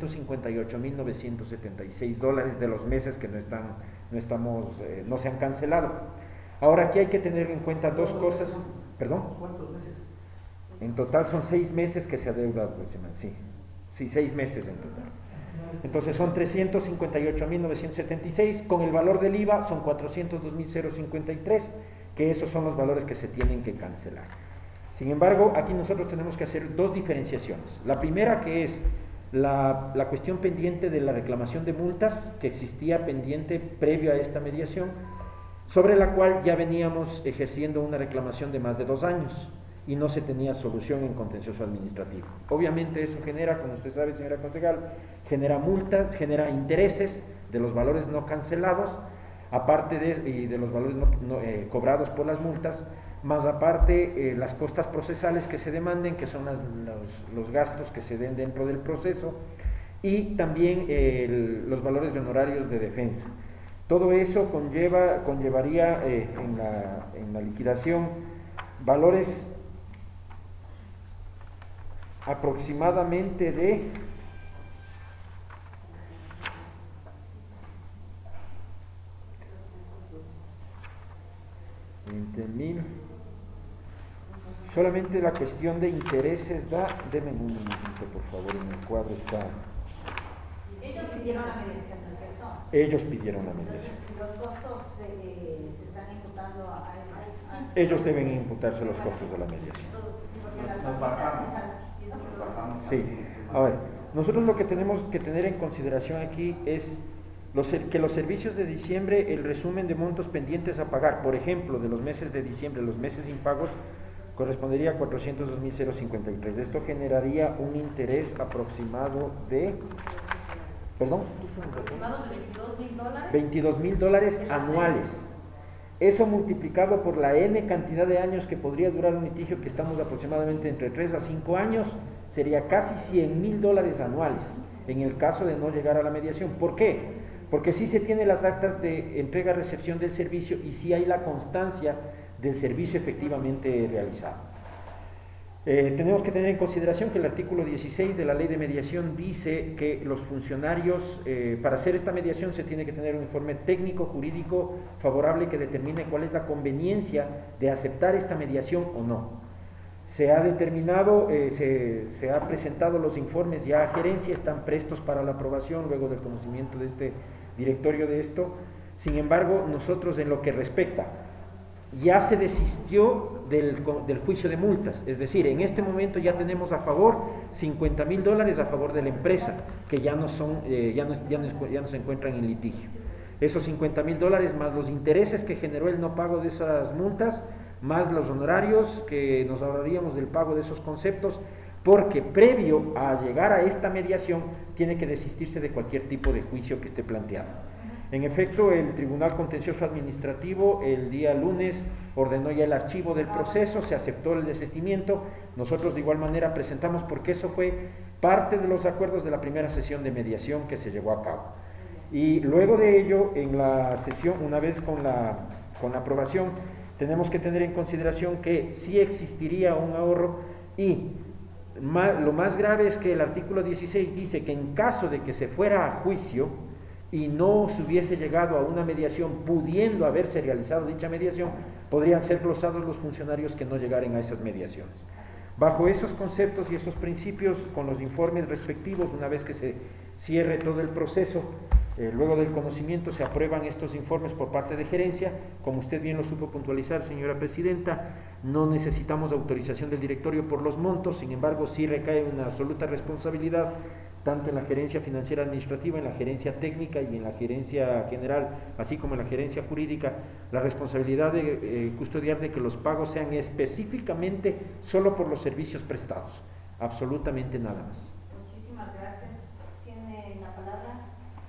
$358.976 de los meses que no se han cancelado. Ahora aquí hay que tener en cuenta dos cosas. ¿Perdón? ¿Cuántos meses? En total son 6 meses que se adeuda aproximadamente. Sí, 6 meses en total. Entonces son 358.976, con el valor del IVA son 402.053, que esos son los valores que se tienen que cancelar. Sin embargo, aquí nosotros tenemos que hacer dos diferenciaciones. La primera, que es la cuestión pendiente de la reclamación de multas que existía pendiente previo a esta mediación, sobre la cual ya veníamos ejerciendo una reclamación de más de 2 años y no se tenía solución en contencioso administrativo. Obviamente eso genera, como usted sabe, señora concejal, genera multas, genera intereses de los valores no cancelados, aparte de los valores cobrados por las multas, más aparte las costas procesales que se demanden, que son los gastos que se den dentro del proceso, y también los valores de honorarios de defensa. Todo eso conllevaría en la liquidación valores aproximadamente de 20.000. Solamente la cuestión de intereses da, denme un momentito por favor, en el cuadro está. Ellos pidieron la mediación, ¿no es cierto? Ellos pidieron la mediación. Entonces, los costos se están imputando a Ellos deben imputarse los costos de la mediación. Nos bajamos. Sí. A ver, nosotros lo que tenemos que tener en consideración aquí es que los servicios de diciembre, el resumen de montos pendientes a pagar, por ejemplo, de los meses de diciembre, los meses impagos, correspondería a 402.053. Esto generaría un interés aproximado de, perdón, Aproximados de $22.000 anuales. Eso multiplicado por la N cantidad de años que podría durar un litigio, que estamos aproximadamente entre 3 a 5 años, sería casi $100.000 anuales, en el caso de no llegar a la mediación. ¿Por qué? Porque sí se tiene las actas de entrega-recepción del servicio y sí hay la constancia del servicio efectivamente realizado. Tenemos que tener en consideración que el artículo 16 de la ley de mediación dice que los funcionarios, para hacer esta mediación se tiene que tener un informe técnico, jurídico, favorable que determine cuál es la conveniencia de aceptar esta mediación o no. Se ha determinado, se ha presentado los informes ya a gerencia, están prestos para la aprobación luego del conocimiento de este directorio de esto. Sin embargo, nosotros en lo que respecta, ya se desistió del juicio de multas, es decir, en este momento ya tenemos a favor $50.000 a favor de la empresa, que ya no se encuentran en litigio. Esos $50.000 más los intereses que generó el no pago de esas multas, más los honorarios que nos ahorraríamos del pago de esos conceptos, porque previo a llegar a esta mediación tiene que desistirse de cualquier tipo de juicio que esté planteado. En efecto, el Tribunal Contencioso Administrativo el día lunes ordenó ya el archivo del proceso, se aceptó el desistimiento, nosotros de igual manera presentamos, porque eso fue parte de los acuerdos de la primera sesión de mediación que se llevó a cabo. Y luego de ello, en la sesión, una vez con la aprobación, tenemos que tener en consideración que sí existiría un ahorro, y lo más grave es que el artículo 16 dice que en caso de que se fuera a juicio y no se hubiese llegado a una mediación, pudiendo haberse realizado dicha mediación, podrían ser glosados los funcionarios que no llegaren a esas mediaciones. Bajo esos conceptos y esos principios, con los informes respectivos, una vez que se cierre todo el proceso, luego del conocimiento se aprueban estos informes por parte de gerencia. Como usted bien lo supo puntualizar, señora presidenta, no necesitamos autorización del directorio por los montos, sin embargo sí recae una absoluta responsabilidad tanto en la gerencia financiera administrativa, en la gerencia técnica y en la gerencia general, así como en la gerencia jurídica, la responsabilidad de custodiar de que los pagos sean específicamente solo por los servicios prestados, absolutamente nada más. Muchísimas gracias. ¿Tiene la palabra?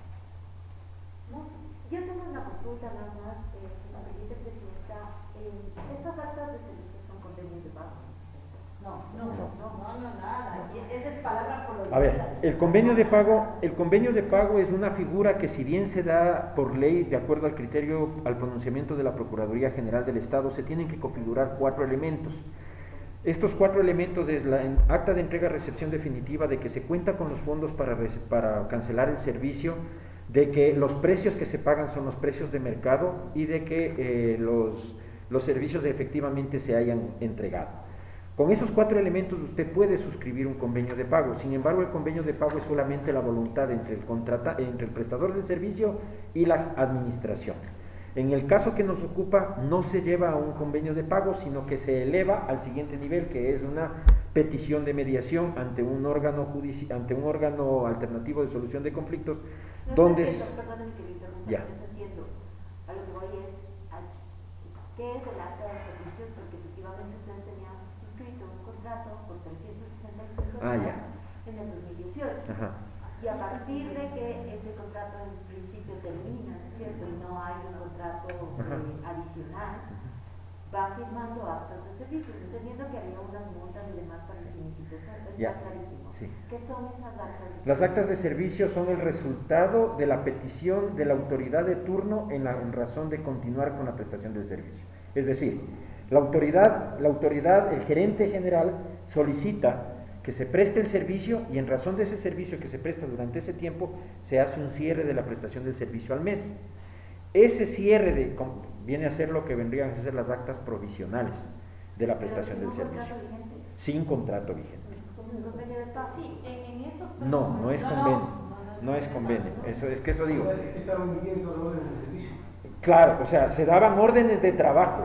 No, yo tengo una consulta nada más, señora vicepresidenta. ¿Estas actas de servicio son convenios de pago? No, nada. Esa es palabra por lo. A ver, el convenio de pago es una figura que, si bien se da por ley de acuerdo al criterio, al pronunciamiento de la Procuraduría General del Estado, se tienen que configurar 4 elementos. Estos 4 elementos es la acta de entrega-recepción definitiva, de que se cuenta con los fondos para cancelar el servicio, de que los precios que se pagan son los precios de mercado y de que los servicios efectivamente se hayan entregado. Con esos 4 elementos usted puede suscribir un convenio de pago. Sin embargo, el convenio de pago es solamente la voluntad entre el prestador del servicio y la administración. En el caso que nos ocupa, no se lleva a un convenio de pago, sino que se eleva al siguiente nivel, que es una petición de mediación ante un órgano ante un órgano alternativo de solución de conflictos, No donde entiendo, perdónenme que le interrumpa, ya. no entiendo. A lo que voy es, ¿qué es el acta de servicios? Porque efectivamente ustedes tenían suscrito un contrato por 365 ya. en el 2018. Ajá. Y a partir de que ese contrato en principio termina, ¿no es cierto? Y no hay un contrato adicional, van firmando actas de servicios, entendiendo que había unas multas y demás para el finiquito. Eso está Ya. clarísimo. Sí. ¿Qué son esas actas? Las actas de servicio son el resultado de la petición de la autoridad de turno en razón de continuar con la prestación del servicio. Es decir, la autoridad, el gerente general solicita que se preste el servicio y en razón de ese servicio que se presta durante ese tiempo se hace un cierre de la prestación del servicio al mes. Ese cierre viene a ser lo que vendrían a ser las actas provisionales de la prestación del servicio. Sin contrato vigente. Sí, en esos. No, no es convenio. No es convenio. Eso es que eso digo. Estaban midiendo los órdenes de servicio. Claro, o sea, se daban órdenes de trabajo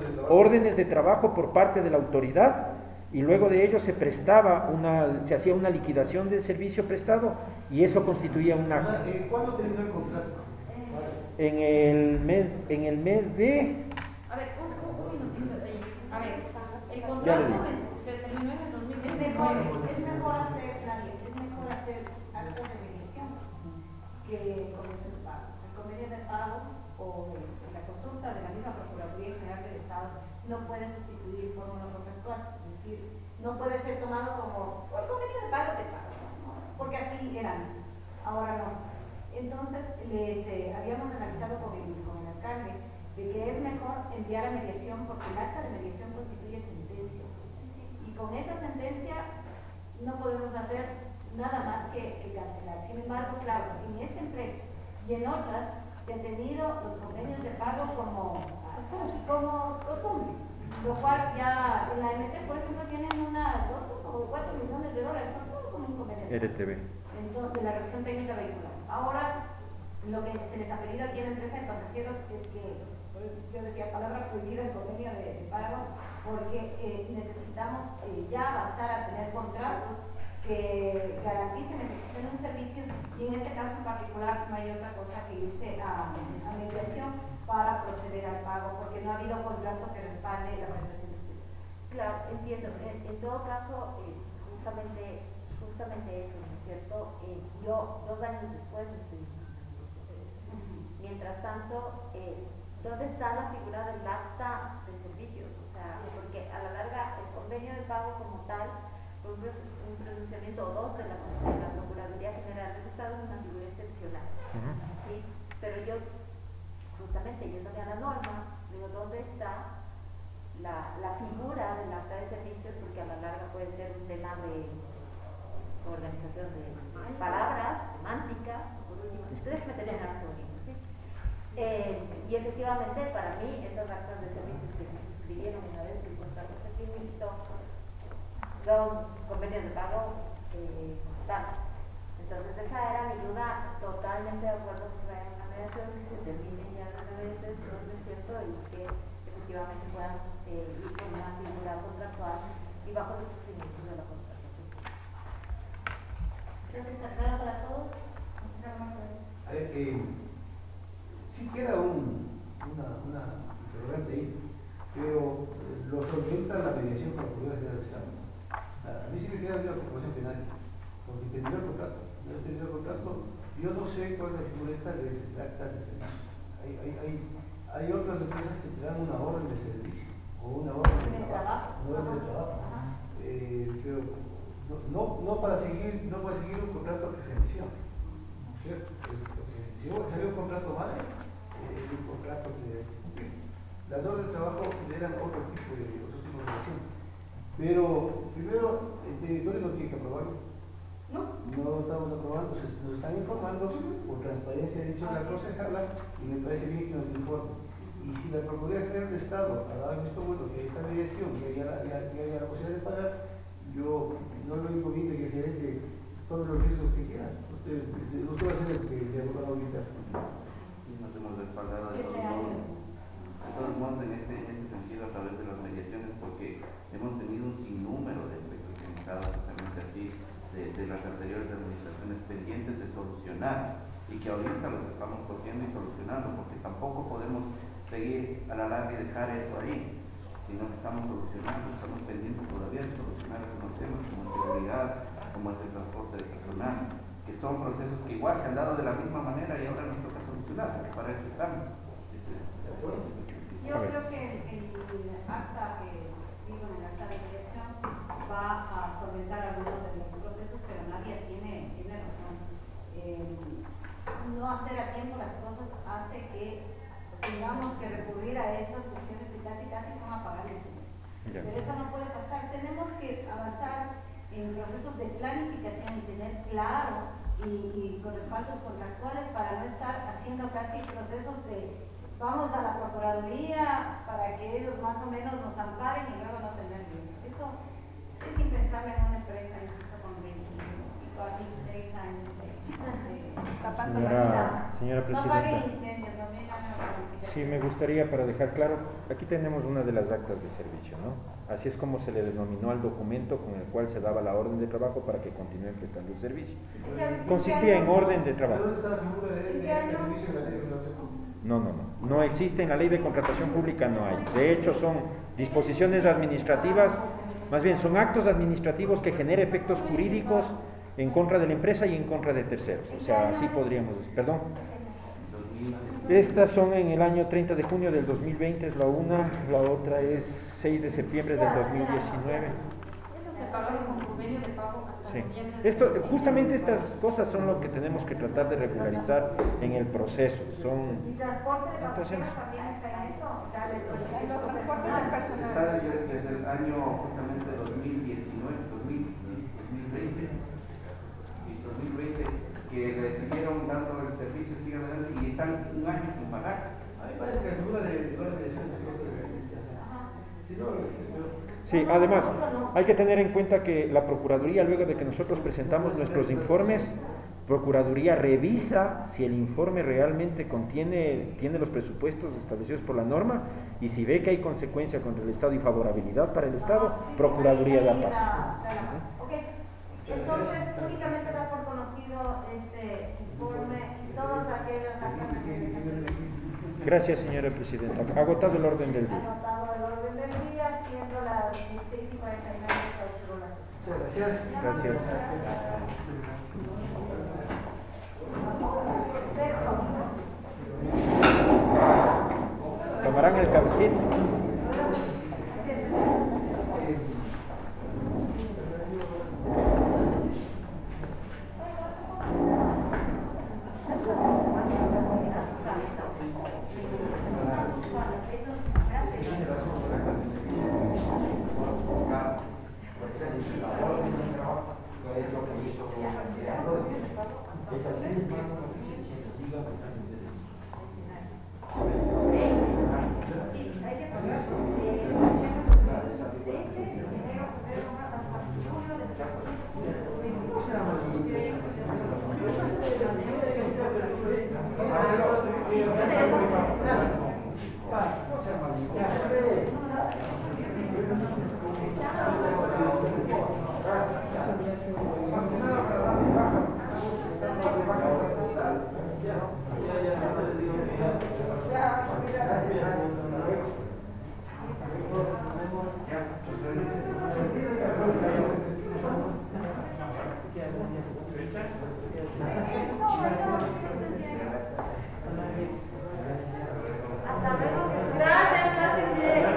por parte de la autoridad y luego de ello se hacía una liquidación del servicio prestado y eso constituía una. ¿Cuándo terminó el contrato? En el mes de. A ver, un minutito. A ver, el Ya le contrato digo. se terminó en el 2019. Es mejor hacer, Daniel, actos de mediación que convenios de pago. El convenio de pago o la consulta de la misma Procuraduría General del Estado no puede sustituir fórmula contractual, es decir, no puede ser tomado como el convenio de pago de pago, ¿no? Porque así era antes, ahora no. Entonces, habíamos analizado con el alcalde de que es mejor enviar a mediación porque el acta de mediación constituye sentencia. Y con esa sentencia no podemos hacer nada más que cancelar. Sin embargo, claro, en esta empresa y en otras se han tenido los convenios de pago como costumbre, lo cual ya en la MT, por ejemplo, tienen unas 2 o 4 millones de dólares, no todo como un convenio de pago. RTV. Entonces, de la revisión técnica vehicular. Ahora, lo que se les ha pedido aquí en la empresa de pasajeros es que, yo decía palabra prohibida el convenio de pago, porque necesitamos ya avanzar a tener contratos que garanticen la ejecución de un servicio y en este caso en particular no hay otra cosa que irse a mediación para proceder al pago, porque no ha habido contrato que respalde la prestación de este servicio. Claro, entiendo. En todo caso, justamente eso, ¿no es cierto? Yo 2 años después estoy mientras tanto, ¿dónde está la figura del acta de servicios? O sea, porque a la larga el convenio de pago como tal, por un pronunciamiento o 2 de la Procuraduría General del Estado es una figura excepcional. ¿Sí? Pero yo, justamente yéndome a la norma, digo, ¿dónde está la figura del acta de servicios? Porque a la larga puede ser un tema de organización de palabras, semántica, por último, déjame terminar un segundito, ¿sí? Y efectivamente, para mí, esas actas de servicios que se suscribieron una vez que el contrato se finalizó son convenios de pago como tal. Entonces, esa era mi duda, totalmente de acuerdo que se vaya a una mediación, que se termine ya de una vez esto, ¿no es cierto? Y que efectivamente puedan ir con una figura contractual y bajo los procedimientos de la contratación. Creo que está claro para todos. A ver, sí queda una interrogante ahí, pero lo solventa la mediación con la Procuraduría General del Estado. A mí sí me queda una preocupación penal, porque terminó el contrato. Yo no sé cuál es la figura esta del acta de servicio. Hay otras empresas que te dan una orden de servicio o una orden de trabajo. Pero no para seguir un contrato que se inició, ¿no es cierto? Si salió un contrato mal, un contrato que debe cumplir. Las normas de trabajo generan otro tipo de relación. Pero primero, el territorio no tiene que aprobarlo. No lo estamos aprobando, nos están informando por transparencia, de hecho la concejala, y me parece bien que nos informe. Y si la Procuraduría General del Estado ha dado visto bueno que hay esta mediación, que haya la posibilidad de pagar, yo no lo inconveniente que el gerente tome los riesgos que quiera. Usted va a ser el que le abogado ahorita. Nos hemos respaldado de 7 todos modos. años. De todos modos, en este sentido, a través de las mediaciones, porque hemos tenido un sinnúmero de aspectos que hemos dado justamente así de las anteriores administraciones pendientes de solucionar y que ahorita los estamos cogiendo y solucionando, porque tampoco podemos seguir a la larga y dejar eso ahí, sino que estamos solucionando, estamos pendientes todavía de solucionar algunos temas como seguridad, como es el transporte de personal, que son procesos que igual se han dado de la misma manera y ahora nos toca solucionar, porque para eso estamos. Yo creo que el acta que digo en el acta de mediación va a solventar algunos de los procesos, pero nadie tiene razón. No hacer a tiempo las cosas hace que tengamos que recurrir a estas cuestiones que casi son apagar el incendio. Pero eso no puede pasar. Tenemos que avanzar en procesos de planificación y tener claro y con respaldos contractuales para no estar haciendo casi procesos de vamos a la Procuraduría para que ellos más o menos nos amparen y luego no tener bien. Eso es impensable en una empresa, insisto, con 26 años tapando la vida. Señora No Presidenta. pague incendios, no me hagan la planificación. Sí, me gustaría, para dejar claro, aquí tenemos una de las actas de servicio, ¿no? Así es como se le denominó al documento con el cual se daba la orden de trabajo para que continúen prestando el servicio. Consistía en orden de trabajo. ¿Dónde está la figura de servicio en la ley de contratación pública? No existe en la ley de contratación pública, no hay. De hecho, son disposiciones administrativas, más bien son actos administrativos que generan efectos jurídicos en contra de la empresa y en contra de terceros. O sea, así podríamos decir. Perdón. Estas son en el año 30 de junio del 2020, es la una, la otra es 6 de septiembre del 2019. Eso se pagaron con convenio de pago hasta Sí. noviembre. Justamente estas cosas son lo que tenemos que tratar de regularizar en el proceso. Son ¿Y transporte de pasajeros también está en eso? O sea, los transportes del personal. Está desde el año justamente 2020, sí, 2020, que recibieron dando el servicio, sigue adelante, y están un año sin pagarse. A mí me parece que la figura de todas las mediaciones es cosa de si no, Sí, además, hay que tener en cuenta que la Procuraduría, luego de que nosotros presentamos nuestros informes, Procuraduría revisa si el informe realmente tiene los presupuestos establecidos por la norma, y si ve que hay consecuencia contra el Estado y favorabilidad para el Estado, Procuraduría da paso. Ok, entonces únicamente das por conocido este informe y todos aquellos actos que Gracias, señora Presidenta. Agotado el orden del día. anotado el orden del día, siendo las 16:49 de Gracias. Tomarán el cabecito. Gracias,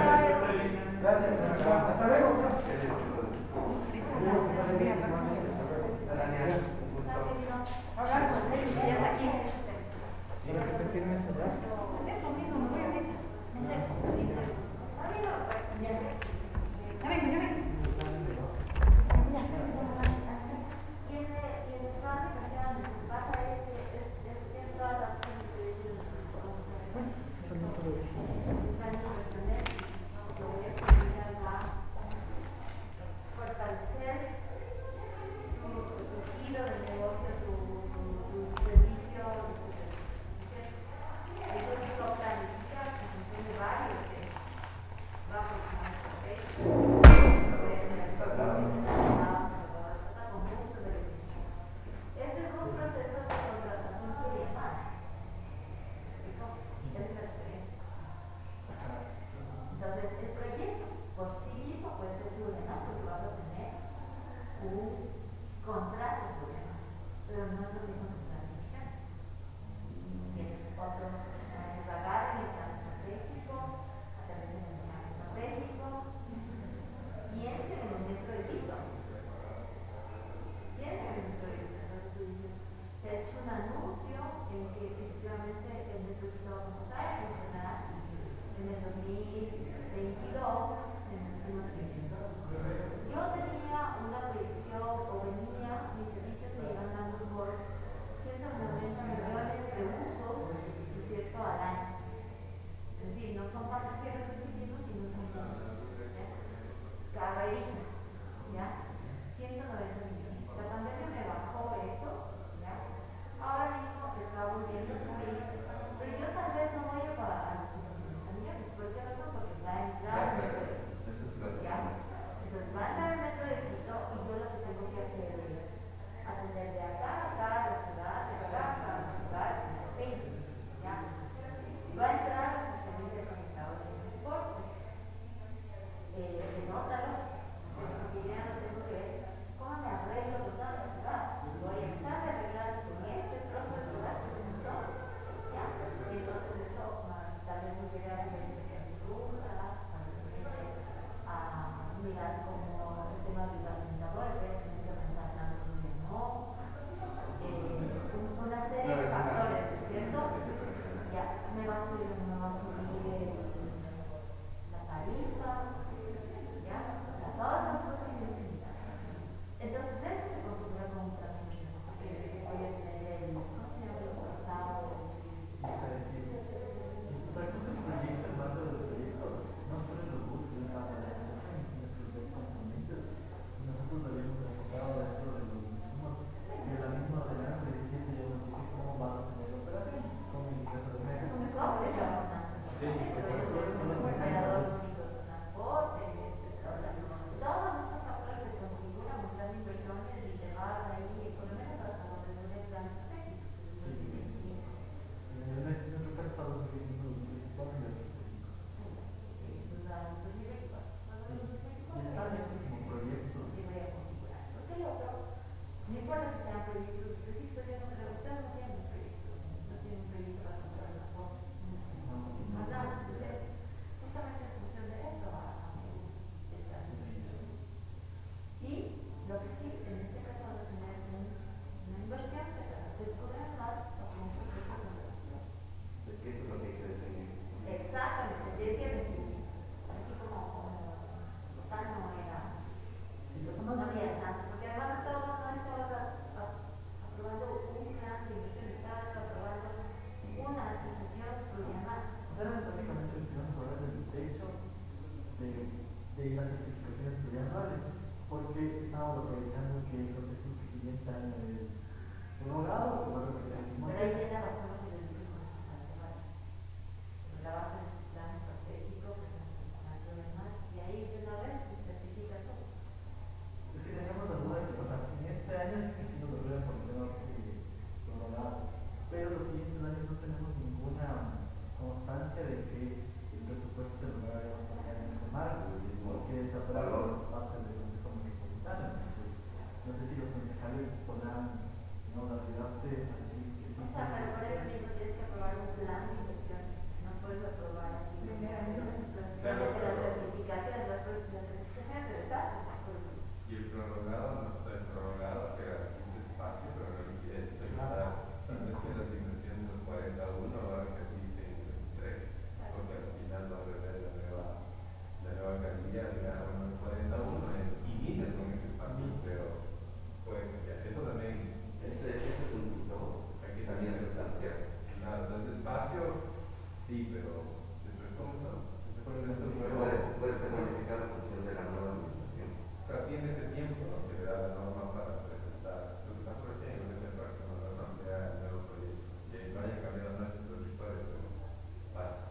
operador único de transporte, etcétera. Todos estos factores se configuran un plan de inversiones y te vas ahí, por lo menos hasta donde dure el plan estratégico, que es el 2025. En nuestro caso estamos viviendo los 2024 y el 2025. Entonces, a los 2024. Cuando los 2024 Y están estos como proyectos. se voy a configurar. Porque el otro, no importa que sean proyectos específicos, yo no creo, ustedes no tienen un proyecto, no tienen un proyecto para comprar una cosa. Más nada, entonces, justamente en función de eso, el plan de inversión. Y lo que sí, en este caso vas a tener una inversión que te podrá dar bajo un proceso de evaluación. Es que eso es lo que hay que definir. Exactamente, tienes que definir. Así como tal no era, no había tanto, porque además estabas aprobando un plan de inversión, estabas aprobando una asociación plurianual. Era básicamente el plan sobre el techo de las certificaciones plurianuales, porque estábamos aprovechando que los textos que siguiente año es prorrogado, que va a repetir el mismo Pero ahí techo. tiene razón lo que les digo con bastante vale. La base de su plan estratégico, que es el plan plurianual, y ahí de una vez se certifica todo. Es que teníamos la duda de que, o sea, en este año sí que sí nos lo hubieran por tema prorrogado, pero los siguientes años no tenemos ninguna constancia de que el presupuesto se lo vayamos a poner en ese marco, porque se aprueba por parte del Consejo Metropolitano. Entonces, no sé si los concejales podrán, digamos, arriesgarse a decir que sí. O sea, pero por eso mismo tienes que aprobar un plan de inversión. No puedes aprobar así. Claro, Las pero- certificaciones, las certificaciones se deshacen. Y el prorrogado no está el prorrogado que garantiza espacio, pero no liquidez. Si no es que las inversiones del 41 van a ejercerse en el 23, porque al final va a haber la nueva alcaldía, digamos, en el 41, inicias con ese espacio, pero puede cambiar. Eso también Ese es un punto hay que también tener sustancial. Claro, entonces espacio, sí, pero se pregunta, Puede ser modificado en función de la nueva administración. pero tiene ese tiempo, ¿no?, que le da la norma para presentar. Lo que pasa es que hay una para que no la asamblea el nuevo proyecto. Que no haya cambiado nuestro territorio, pero pasa.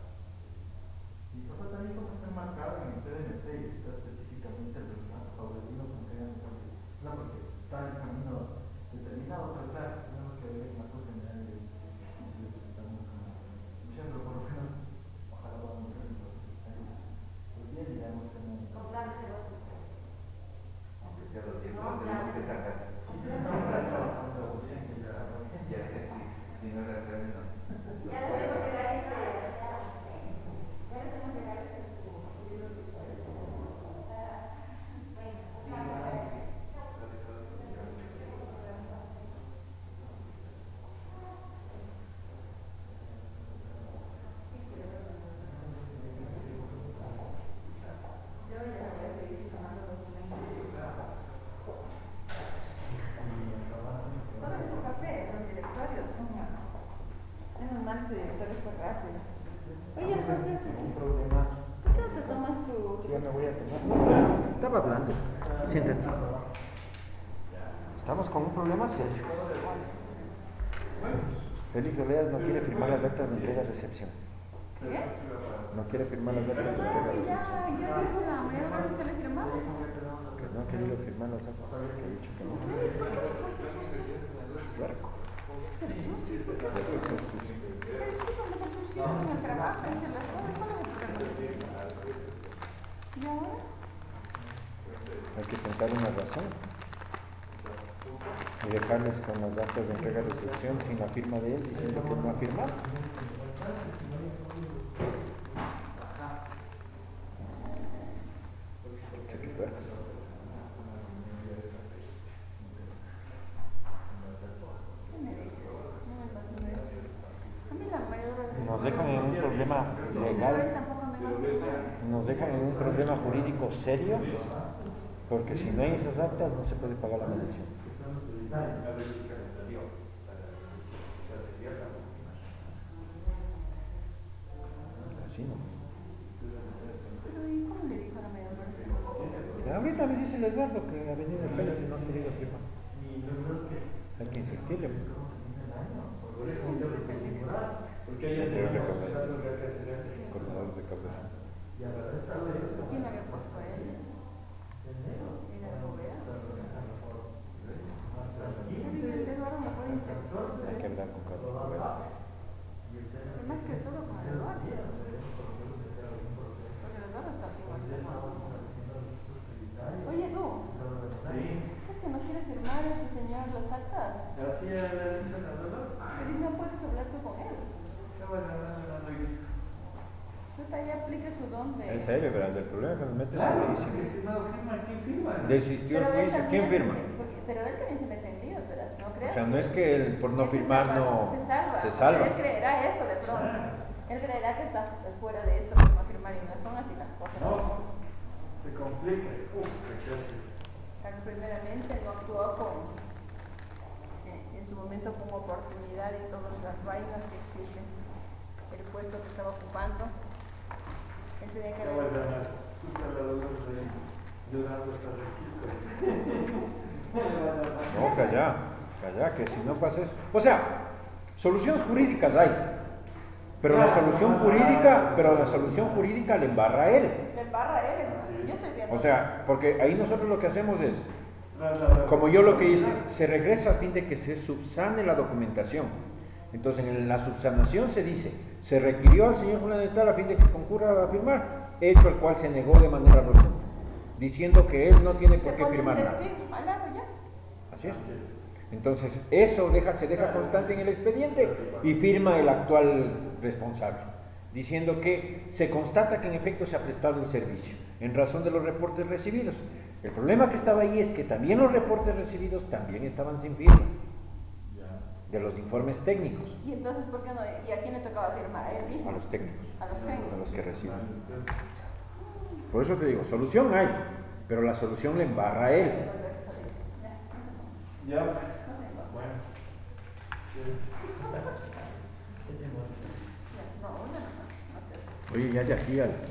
Y eso también como está marcado en el PDMT y está específicamente el reemplazo paulatino con que no, porque está el camino determinado, pero claro, tenemos que ver más generales si le presentamos como pero por lo menos ojalá podamos ver en los escenarios pues bien y veamos cómo Con planes de los Aunque sea los 10 No, los tenemos claro. que sacar. Ya que sí, si no era término. Ya les tengo que dar ese. Ya les tengo que dar ese. Yo ya voy a seguir tomando documentos. Todo ese papel, los directorios, coño. Menos mal ese directorio fue rápido. Oye, José, Un problema. ¿por qué no te tomas tu...? Sí, ya me voy a tomar. Estaba hablando. Siéntate. Estamos con un problema serio. Félix Oleas no quiere firmar las actas de entrega-recepción. ¿Qué? No quiere firmar las actas de Pero entrega-recepción. ya dijo la María Dolores que le firmaba. Que no ha querido firmar las actas. Que ha dicho que no. ¿Por qué sucio? Puerco. Pero sucio, ¿por qué Eso es sucio? sucio. Pero es que cuando se sucio en el trabajo, hace las cosas, ¿cuál es el problema? ¿Y ahora? Hay que sentar una razón y dejarles con las actas de entrega-recepción sin la firma de él diciendo que no ha firmado. Chequepuercos. ¿Qué me dices? No me imagino eso. A mí la María Dolores... Nos dejan en un problema Pero él legal, tampoco me va a firmar. nos dejan en un problema jurídico serio, porque si no hay esas actas no se puede pagar la mediación. Así no. Pero ¿y cómo le dijo a la María Dolores que no lo hiciera? Ahorita me dice el Eduardo que ha venido el Pérez y no ha querido firmar. Hay que insistirle. Por eso yo le configurar, porque hay Yo le algunos recomiendo. datos de acá se coordinador de recaudación. Ya, pero esta vez ¿Quién lo había puesto a él? ¿Era Gobea? Eduardo no puede intervenir. Hay que hablar con Carlos Gobea. Más que todo con Eduardo. Porque Eduardo está aquí más llamado. Oye, tú. ¿Es que no quiere firmar este señor las actas? Así era la dicho Pero no puedes hablar tú con él. Usted ya aplique su don de... En serio, verás, el problema es que nos meten en Claro, juicio. que si no firma, ¿quién firma? Desistió el Pero él juicio, también, ¿quién firma? pero él también se mete en líos, ¿verdad? ¿No O crees? sea, no es que él por no Él se firmar salva, no se se salva. salva. Él creerá eso de pronto. Él creerá que está fuera de esto por no firmar y no son así las cosas. No, se complica. Carlos primeramente no actuó en su momento con oportunidad y todas las vainas que exigen el puesto que estaba ocupando. Él tenía que haber... No, calla, que si no pasa eso. O sea, soluciones jurídicas hay. Pero la solución jurídica le embarra a él. Le embarra a él. Yo estoy viendo. O sea, porque ahí nosotros lo que hacemos es, como yo lo que hice, se regresa a fin de que se subsane la documentación. Entonces, en la subsanación se dice, se requirió al señor fulano de tal a fin de que concurra a firmar, hecho al cual se negó de manera rotunda, diciendo que él no tiene por qué firmar nada. Al lado ya. Así es. Entonces, eso se deja constancia en el expediente y firma el actual responsable, diciendo que se constata que en efecto se ha prestado el servicio, en razón de los reportes recibidos. El problema que estaba ahí es que también los reportes recibidos también estaban sin firmas, de los informes técnicos. ¿Y entonces por qué no? ¿Y a quién le tocaba firmar? ¿A él mismo? A los técnicos, A los técnicos. a los que reciben. Por eso te digo, solución hay, pero la solución le embarra a él. Ya, bueno. Oye, ya de aquí al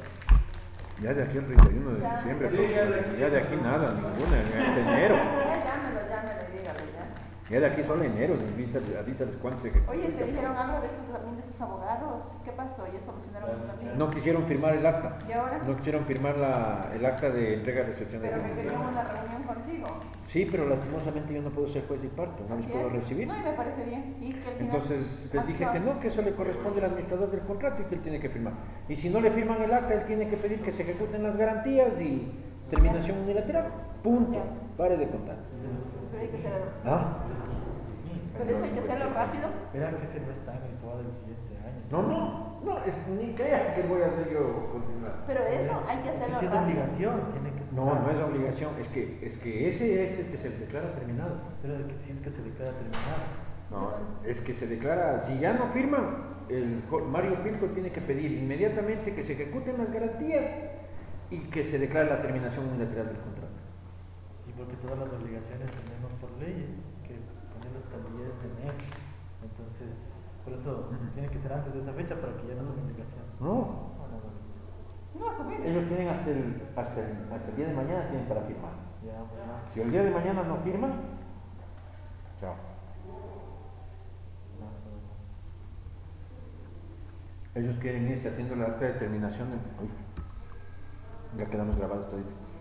31 de diciembre, próximo, ya de aquí nada, ninguna, ya es enero. Llámelo y dígale ya. Ya de aquí solo enero, avísales cuándo se ejecuta. Oye, ¿te dijeron algo de estos también de sus abogados? ¿Qué pasó? ¿Ya solucionaron eso también? No quisieron firmar el acta. ¿Y ahora? No quisieron firmar el acta de entrega-recepción de Pero que firma. querían una reunión contigo. Sí, pero lastimosamente yo no puedo ser juez y parte, no los Así puedo es. recibir. No, y me parece bien. Y que al final Entonces les dije actúa. que no, que eso le corresponde al administrador del contrato y que él tiene que firmar. Y si no le firman el acta, él tiene que pedir que se ejecuten las garantías y terminación unilateral. Punto. Ya. Pare de contar. Pero hay que hacerlo. ¿Ah? Pero eso hay que hacerlo rápido. Verá que se no está habituado el siguiente año. No, ni creas que voy a hacer yo continuar. Pero eso hay que hacerlo Si es rápido. obligación, tiene que ser. No es obligación, es que ese es el que se declara terminado. Pero de que si es que se declara terminado. No, es que se declara, si ya no firman, Mario Pilco tiene que pedir inmediatamente que se ejecuten las garantías y que se declare la terminación unilateral del contrato. Sí, porque todas las obligaciones tenemos por ley que ponerlas también es de enero. Entonces, por eso tiene que ser antes de esa fecha para que ya no sea una obligación. No, No, pues mire. ellos tienen hasta el día de mañana tienen para firmar. Ya, bueno. Si el día de mañana no firman, chao. Ellos quieren irse haciendo la acta de terminación. Uy, ya quedamos grabados todito.